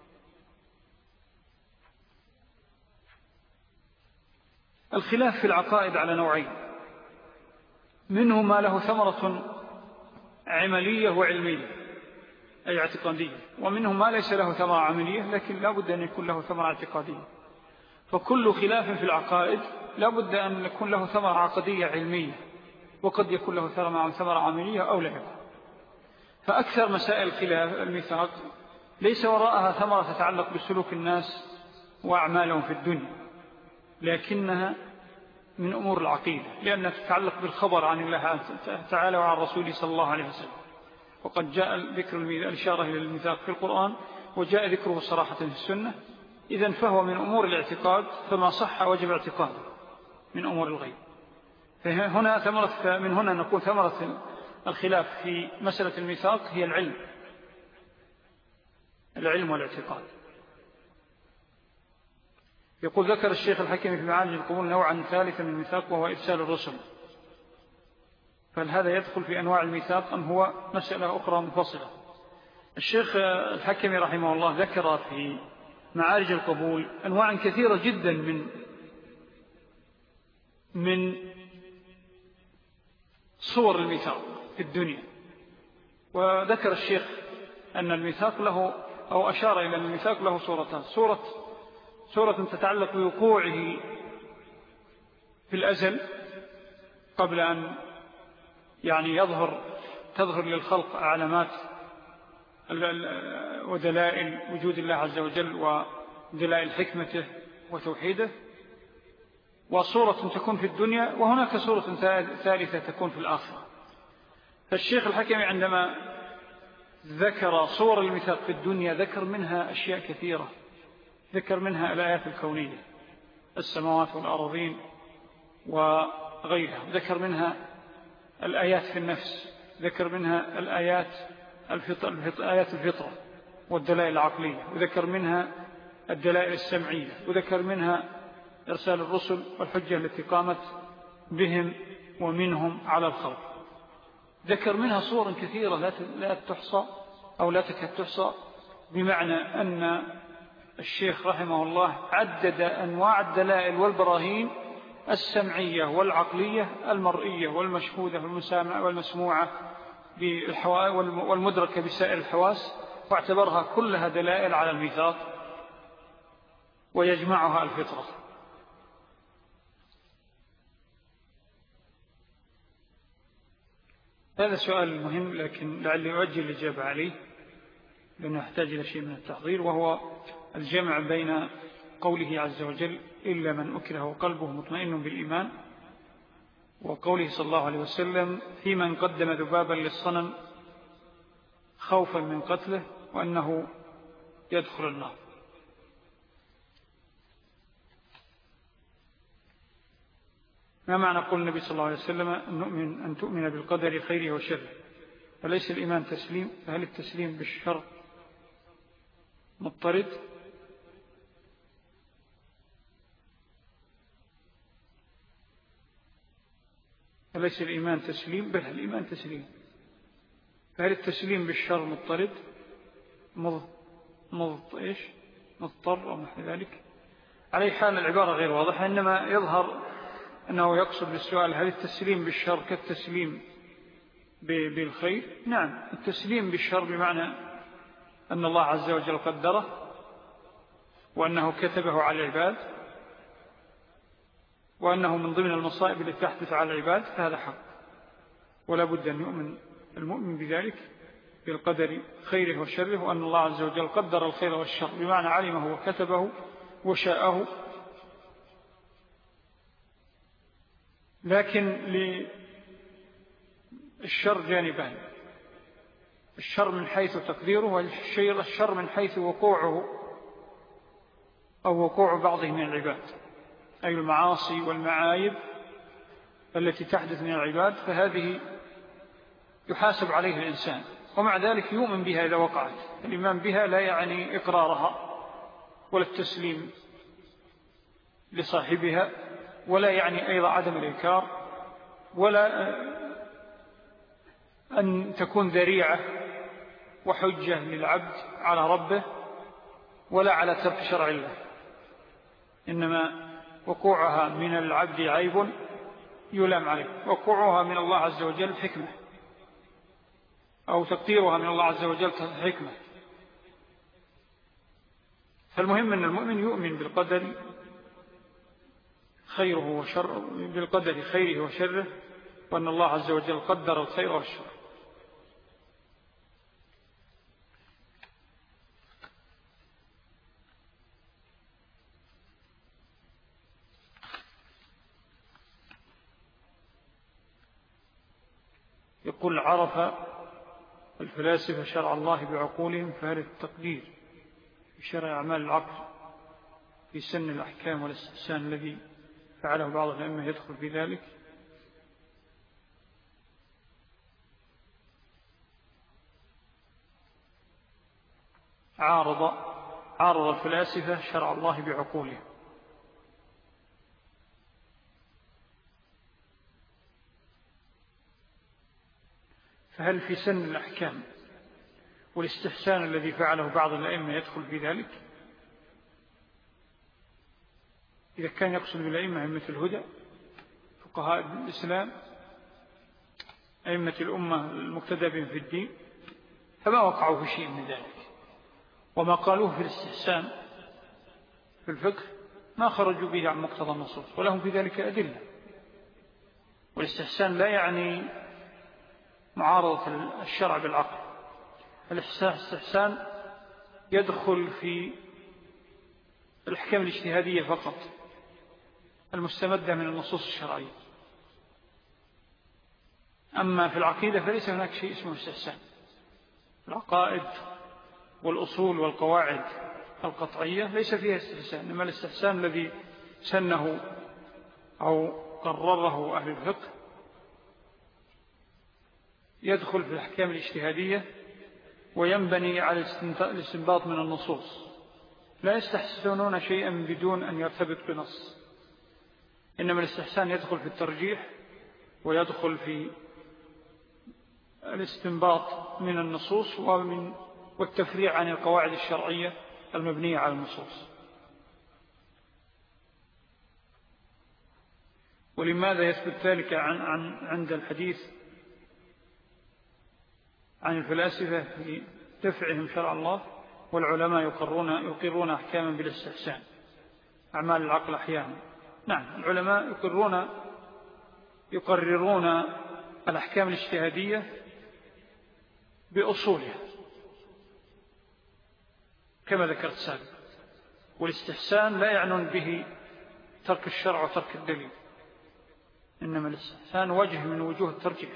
الخلاف في العقائد على نوعين، منه ما له ثمرة عملية وعلمية أي اعتقادية، ومنه ما ليس له ثمرة عملية لكن لا بد أن يكون له ثمرة اعتقادية. فكل خلاف في العقائد لا بد أن يكون له ثمرة عقدية علمية، وقد يكون له ثمرة عملية أو لا. فأكثر مسائل خلاف الميثاق ليس وراءها ثمرة تتعلق بسلوك الناس وأعمالهم في الدنيا، لكنها من أمور العقيدة، لأنها تتعلق بالخبر عن الله تعالى وعن رسوله صلى الله عليه وسلم. وقد جاء ذكر الإشارة إلى الميثاق في القرآن، وجاء ذكره صراحة في السنة. إذن فهو من أمور الاعتقاد، فما صح وجب اعتقاده من أمور الغيب. فهنا ثمرة من هنا نكون ثمرة الخلاف في مسألة الميثاق هي العلم العلم والاعتقاد. يقول ذكر الشيخ الحكيم في معارج القبول نوعا ثالثا من الميثاق وهو إرسال الرسل، فهل هذا يدخل في أنواع الميثاق أم هو مسألة أخرى منفصلة؟ الشيخ الحكيم رحمه الله ذكر في معارج القبول أنواع كثيرة جدا من من صور الميثاق في الدنيا. وذكر الشيخ أن الميثاق له أو أشار إلى أن الميثاق له صورتان، صورة سورة تتعلق بوقوعه في الأزل قبل أن يعني يظهر تظهر للخلق علامات ودلائل وجود الله عز وجل ودلائل حكمته وتوحيده، وصورة تكون في الدنيا، وهناك صورة ثالثة تكون في الآخرة. فالشيخ الحكمي عندما ذكر صور الميثاق في الدنيا ذكر منها أشياء كثيرة، ذكر منها الآيات الكونية، السماوات والأرضين وغيرها، ذكر منها الآيات في النفس، ذكر منها الآيات الفطر آيات الفطرة والدلائل العقلية، وذكر منها الدلائل السمعية، وذكر منها إرسال الرسل والحجة التي قامت بهم ومنهم على الخلق. ذكر منها صور كثيرة لا تحصى أو لا تكاد تحصى، بمعنى أن الشيخ رحمه الله عدد أنواع الدلائل والبراهين السمعية والعقلية المرئية والمشهودة والمسموعة والمدركة بسائر الحواس، واعتبرها كلها دلائل على الميثاق ويجمعها الفطرة. هذا سؤال مهم، لكن لعلي أؤجل الإجابة عليه لأنه يحتاج إلى شيء من التحضير، وهو الجمع بين قوله عز وجل إلا من أكره وقلبه مطمئن بالإيمان، وقوله صلى الله عليه وسلم في من قدم ذبابا للصنم خوفا من قتله وأنه يدخل النار. ما معنى قول النبي صلى الله عليه وسلم أن, نؤمن أن تؤمن بالقدر خيره وشره، فليس الإيمان تسليم، فهل التسليم بالشر مضطرد؟ فليس الإيمان تسليم، بل الإيمان تسليم، فهل التسليم بالشر مضطرد مضط إيش مضطر أو نحو ذلك؟ على حال العبارة غير واضحة، إنما يظهر أنه يقصد بالسؤال هل التسليم بالشر كالتسليم بالخير؟ نعم، التسليم بالشر بمعنى أن الله عز وجل قدره وأنه كتبه على العباد وأنه من ضمن المصائب التي تحدث على العباد، فهذا حق، ولا بد أن يؤمن المؤمن بذلك بالقدر خيره وشره، وأن الله عز وجل قدر الخير والشر بمعنى علمه وكتبه وشاءه. لكن للشر جانبان، الشر من حيث تقديره، والشر من حيث وقوعه أو وقوع بعضه من العباد، أي المعاصي والمعايب التي تحدث من العباد، فهذه يحاسب عليه الإنسان، ومع ذلك يؤمن بها إذا وقعت. الإيمان بها لا يعني إقرارها ولا التسليم لصاحبها، ولا يعني أيضا عدم الإنكار، ولا أن تكون ذريعة وحجة للعبد على ربه، ولا على ترك شرع الله. إنما وقوعها من العبد عيب يلام عليه، وقوعها من الله عز وجل حكمة، أو تقديرها من الله عز وجل حكمة. فالمهم أن المؤمن يؤمن بالقدر خيره وشر بالقدر خيره وشره، وأن الله عز وجل قدر الخير والشر. يقول: عرف الفلاسفة شرع الله بعقولهم، فهل التقدير في شرع أعمال العقل في سن الأحكام والاستحسان الذي فعله بعض الأئمة يدخل في ذلك؟ عارض عارض الفلاسفة شرع الله بعقولهم. فهل في سن الأحكام والاستحسان الذي فعله بعض الأئمة يدخل في ذلك؟ إذا كان يقصد بالأئمة أئمة الهدى فقهاء الإسلام أئمة الأمة المقتدى بهم في الدين، فما وقعوا في شيء من ذلك، وما قالوه في الاستحسان في الفقه ما خرجوا به عن مقتضى النصوص، ولهم في ذلك أدلة. والاستحسان لا يعني معارضة الشرع بالعقل. الاستحسان يدخل في الأحكام الاجتهادية فقط المستمدة من النصوص الشرعية. أما في العقيدة فليس هناك شيء اسمه استحسان. العقائد والأصول والقواعد القطعية ليس فيها استحسان، إنما الاستحسان الذي سنه أو قرره أهل الفقه يدخل في الأحكام الاجتهادية وينبني على الاستنباط من النصوص. لا يستحسنون شيئا بدون أن يرتبط بنص، إنما الاستحسان يدخل في الترجيح ويدخل في الاستنباط من النصوص ومن والتفريع عن القواعد الشرعية المبنية على النصوص. ولماذا يثبت ذلك عن عن عند الحديث عن الفلاسفة في دفعهم شرع الله، والعلماء يقرون يقرون أحكاما بالاستحسان أعمال العقل أحيانا؟ نعم، العلماء يقرون يقررون الأحكام الاجتهادية بأصولها كما ذكرت سابقا. والاستحسان لا يعنون به ترك الشرع وترك الدليل، إنما الاستحسان وجه من وجوه الترجيح،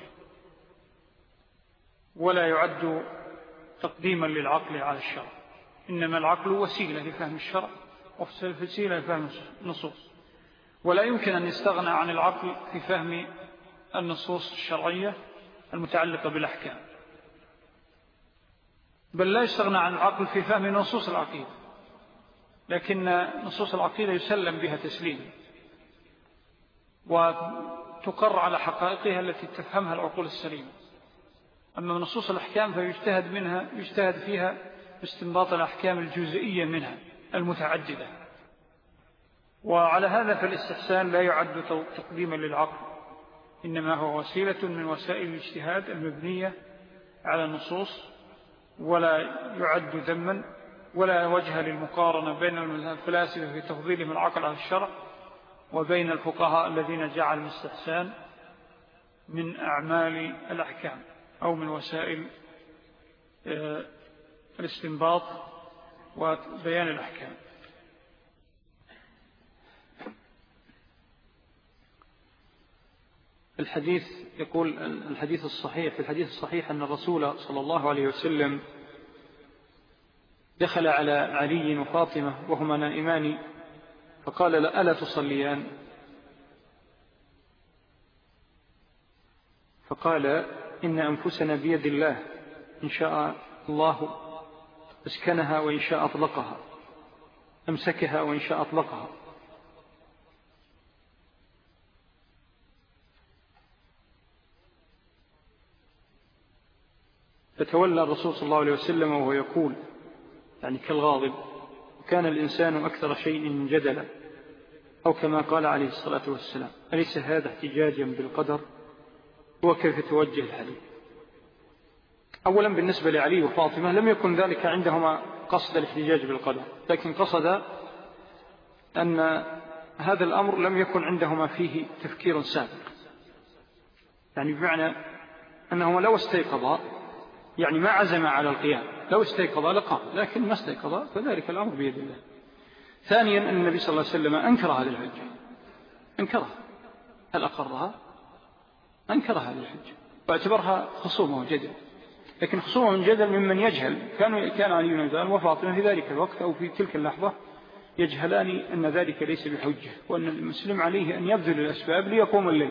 ولا يعد تقديما للعقل على الشرع، إنما العقل وسيلة لفهم الشرع ووسيلة لفهم النصوص، ولا يمكن أن يستغنى عن العقل في فهم النصوص الشرعية المتعلقة بالأحكام، بل لا يستغنى عن العقل في فهم نصوص العقيدة، لكن نصوص العقيدة يسلم بها تسليم وتقر على حقائقها التي تفهمها العقول السليمة. أما نصوص الأحكام فيجتهد منها يجتهد فيها باستنباط الأحكام الجزئية منها المتعددة. وعلى هذا فالاستحسان لا يعد تقديما للعقل، إنما هو وسيلة من وسائل الاجتهاد المبنية على النصوص، ولا يعد ذما، ولا وجه للمقارنة بين الفلاسفة في تفضيلهم العقل على الشرع وبين الفقهاء الذين جعل الاستحسان من أعمال الأحكام أو من وسائل الاستنباط وبيان الأحكام. الحديث يقول الحديث الصحيح في الحديث الصحيح أن الرسول صلى الله عليه وسلم دخل على علي وفاطمة وهما نائمان فقال لا ألا تصليان؟ فقال إن أنفسنا بيد الله، إن شاء الله أسكنها وإن شاء أطلقها، أمسكها وإن شاء أطلقها. فتولى الرسول صلى الله عليه وسلم وهو يقول يعني كالغاضب: وكان الإنسان أكثر شيء جدلا، أو كما قال عليه الصلاة والسلام: أليس هذا احتجاجا بالقدر؟ وكيف توجه الحديث؟ أولا بالنسبة لعلي وفاطمة لم يكن ذلك عندهما قصد الاحتجاج بالقدر، لكن قصد أن هذا الأمر لم يكن عندهما فيه تفكير سابق، يعني بمعنى أنهما لو استيقظا، يعني ما عزم على القيام، لو استيقظا لقام، لكن ما استيقظا فذلك الأمر بيد الله. ثانيا أن النبي صلى الله عليه وسلم أنكر هذه الحجة، أنكرها، هل أقرها؟ أنكر هذه الحجة واعتبرها خصومة وجدل، لكن خصومة من جدل ممن يجهل. كان كان علي بن أبي طالب وفاطمة في ذلك الوقت أو في تلك اللحظة يجهلان أن ذلك ليس بحجة، وأن المسلم عليه أن يبذل الأسباب ليقوم الليل.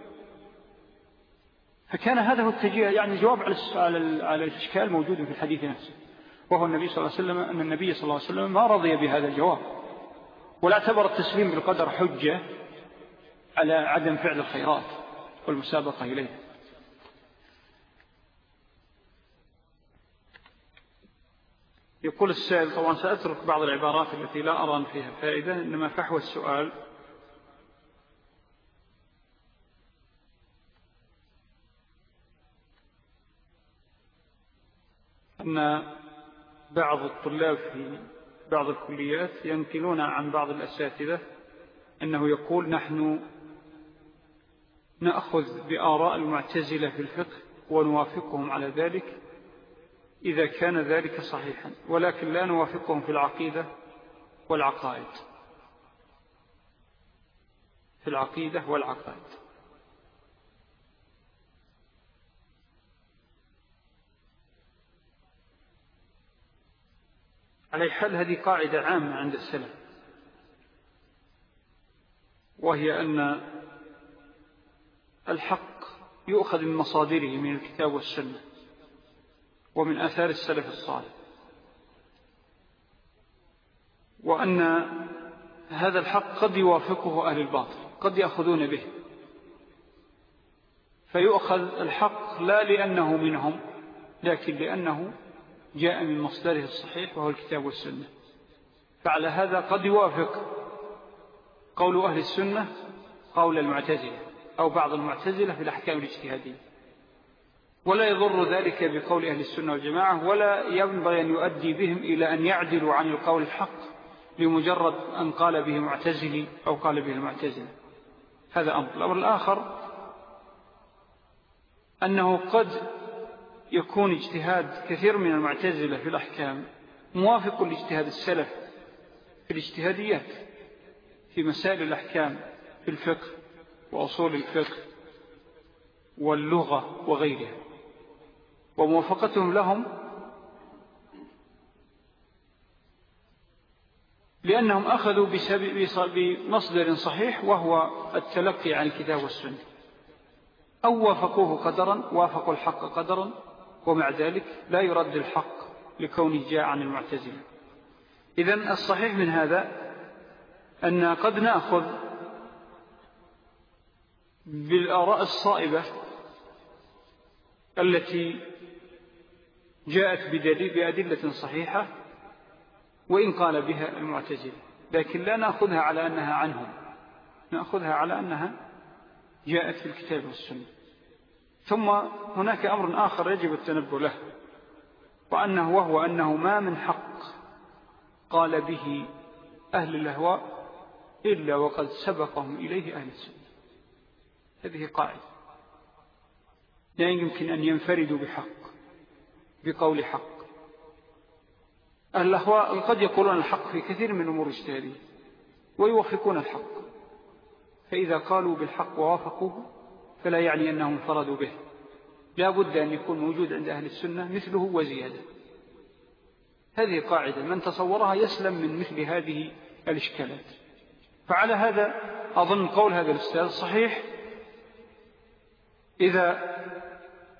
فكان هذا هو التجيه، يعني جواب على على الإشكال موجود في الحديث نفسه، وهو النبي صلى الله عليه وسلم أن النبي صلى الله عليه وسلم ما رضي بهذا الجواب، ولا اعتبر التسليم بالقدر حجة على عدم فعل الخيرات والمسابقة إليه. يقول السائل، طبعا سأترك بعض العبارات التي لا أرى فيها فائدة، إنما فحوى السؤال: أن بعض الطلاب في بعض الكليات ينقلون عن بعض الأساتذة أنه يقول: نحن نأخذ بآراء المعتزلة في الفقه ونوافقهم على ذلك إذا كان ذلك صحيحا، ولكن لا نوافقهم في العقيدة والعقائد، في العقيدة والعقائد. على حال هذه قاعدة عامة عند السلف، وهي أن الحق يؤخذ من مصادره من الكتاب والسنة ومن آثار السلف الصالح، وأن هذا الحق قد يوافقه أهل الباطل، قد يأخذون به، فيؤخذ الحق لا لأنه منهم، لكن لأنه جاء من مصدره الصحيح وهو الكتاب والسنة. فعلى هذا قد يوافق قول أهل السنة قول المعتزلة أو بعض المعتزلة في الأحكام الاجتهادية، ولا يضر ذلك بقول أهل السنة والجماعة، ولا ينبغي أن يؤدي بهم إلى أن يعدلوا عن القول الحق لمجرد أن قال به معتزلي أو قال به المعتزلة. هذا أمر. الأمر الآخر أنه قد يكون اجتهاد كثير من المعتزلة في الأحكام موافق لاجتهاد السلف في الاجتهاديات في مسائل الأحكام في الفقه وأصول الفقه واللغة وغيرها، وموافقتهم لهم لأنهم أخذوا بمصدر صحيح وهو التلقي عن الكتاب والسنة، أو وافقوه قدرا، وافقوا الحق قدرا، ومع ذلك لا يرد الحق لكونه جاء عن المعتزلة. إذن الصحيح من هذا أن قد نأخذ بالآراء الصائبة التي جاءت بدليل بأدلة صحيحة وإن قال بها المعتزلة، لكن لا نأخذها على أنها عنهم، نأخذها على أنها جاءت في الكتاب والسنة. ثم هناك أمر آخر يجب التنبه له، وأنه وهو أنه ما من حق قال به أهل الأهواء إلا وقد سبقهم إليه أهل السنة. هذه قاعدة، لا يمكن أن ينفردوا بحق بقول حق. أهل الأهواء قد يقولون الحق في كثير من الأمور الاجتهادية ويوافقون الحق، فإذا قالوا بالحق ووافقوه فلا يعني أنهم انفردوا به، لا بد أن يكون موجود عند أهل السنة مثله وزيادة. هذه قاعدة من تصورها يسلم من مثل هذه الإشكالات. فعلى هذا أظن قول هذا الأستاذ صحيح إذا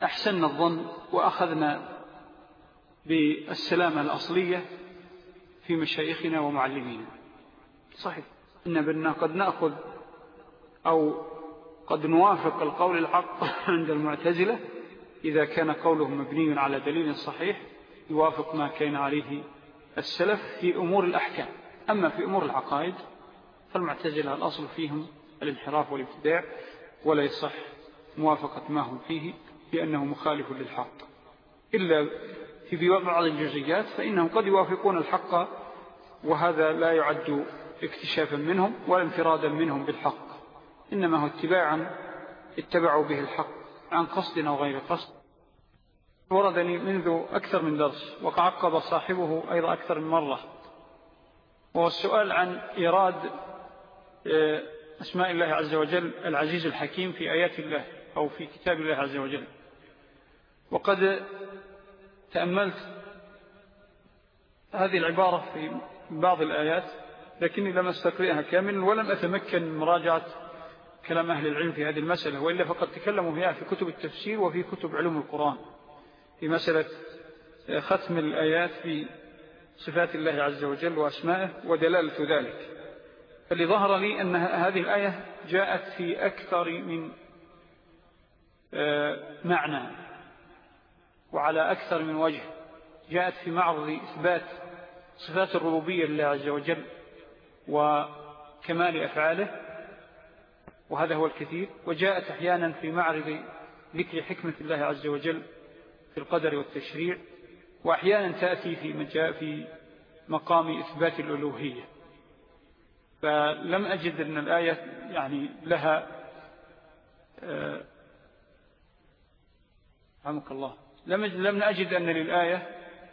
أحسن الظن وأخذنا بالسلامة الأصلية في مشايخنا ومعلمينا. صحيح إن بنا قد نأخذ أو قد نوافق القول الحق عند المعتزلة إذا كان قولهم مبني على دليل صحيح يوافق ما كان عليه السلف في أمور الأحكام. أما في أمور العقائد فالمعتزلة الأصل فيهم الانحراف والابتداع، ولا يصح موافقة ما هم فيه بأنه مخالف للحق، إلا في بعض الجزئيات فإنهم قد يوافقون الحق، وهذا لا يعد اكتشافا منهم ولا انفرادا منهم بالحق، إنما هو اتباعا اتبعوا به الحق عن قصد أو غير قصد. وردني منذ أكثر من درس وعقب صاحبه أيضا أكثر من مرة، وهو السؤال عن إيراد أسماء الله عز وجل العزيز الحكيم في آيات الله أو في كتاب الله عز وجل. وقد تأملت هذه العبارة في بعض الآيات لكني لم أستقرئها كاملا ولم أتمكن من مراجعة كلام أهل العلم في هذه المسألة، وإلا فقد تكلموا فيها في كتب التفسير وفي كتب علوم القرآن في مسألة ختم الآيات في صفات الله عز وجل وأسمائه ودلالة ذلك. فاللي ظهر لي أن هذه الآية جاءت في أكثر من معنى وعلى أكثر من وجه. جاءت في معرض إثبات صفات الربوبية لله عز وجل وكمال أفعاله، وهذا هو الكثير. وجاءت أحيانا في معرض ذكر حكمة الله عز وجل في القدر والتشريع، وأحيانا تأتي في, في مقام إثبات الألوهية. فلم أجد أن الآية يعني لها رحمك الله لم لم أجد أن للآية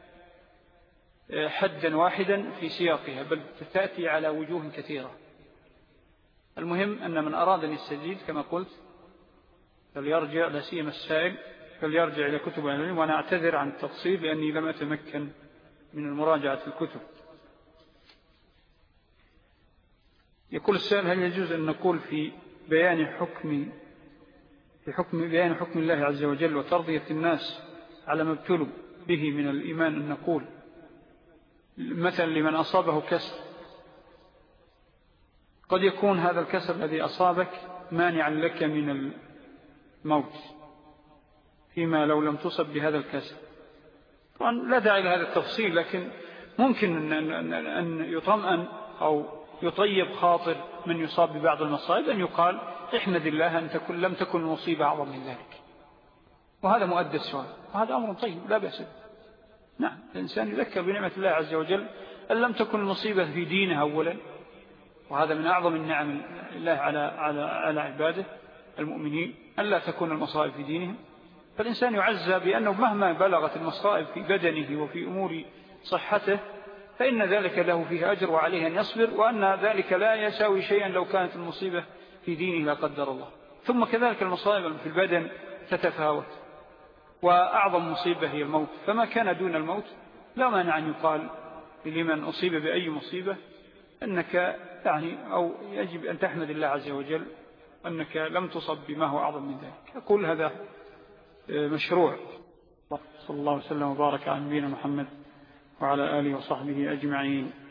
حدا واحدا في سياقها، بل تأتي على وجوه كثيرة. المهم أن من أراد أن يستجيب كما قلت فليرجع، لا سيما السائل، فليرجع إلى كتب العلم. وأنا أعتذر عن التفصيل لأني لم أتمكن من المراجعة في الكتب. يقول السائل: هل يجوز أن نقول في بيان حكم في حكم بيان حكم الله عز وجل وترضية الناس على ما ابتلوا به من الإيمان أن نقول مثلا لمن أصابه كسر قد يكون هذا الكسر الذي أصابك مانعا لك من الموت فيما لو لم تصب بهذا الكسر؟ طبعا لا داعي لهذا التفصيل، لكن ممكن أن يطمئن أو يطيب خاطر من يصاب ببعض المصائب أن يقال: احمد الله أن تكون لم تكن مصيبة أعظم من ذلك. وهذا مؤدى السؤال، وهذا أمر طيب لا بأس به. نعم، الإنسان يذكر بنعمة الله عز وجل أن لم تكن المصيبة في دينه أولا، وهذا من أعظم النعم الله على, على, على عباده المؤمنين أن لا تكون المصائب في دينهم. فالإنسان يعزى بأنه مهما بلغت المصائب في بدنه وفي أمور صحته فإن ذلك له فيه أجر وعليه أن يصبر، وأن ذلك لا يساوي شيئا لو كانت المصيبة في دينه لا قدر الله. ثم كذلك المصائب في البدن تتفاوت، وأعظم مصيبة هي الموت، فما كان دون الموت لا مانع أن يقال لمن أصيب بأي مصيبة أنك يعني أو يجب أن تحمد الله عز وجل أنك لم تصب بما هو أعظم من ذلك. أقول هذا مشروع. صلى الله وسلم وبارك على نبينا محمد وعلى آله وصحبه أجمعين.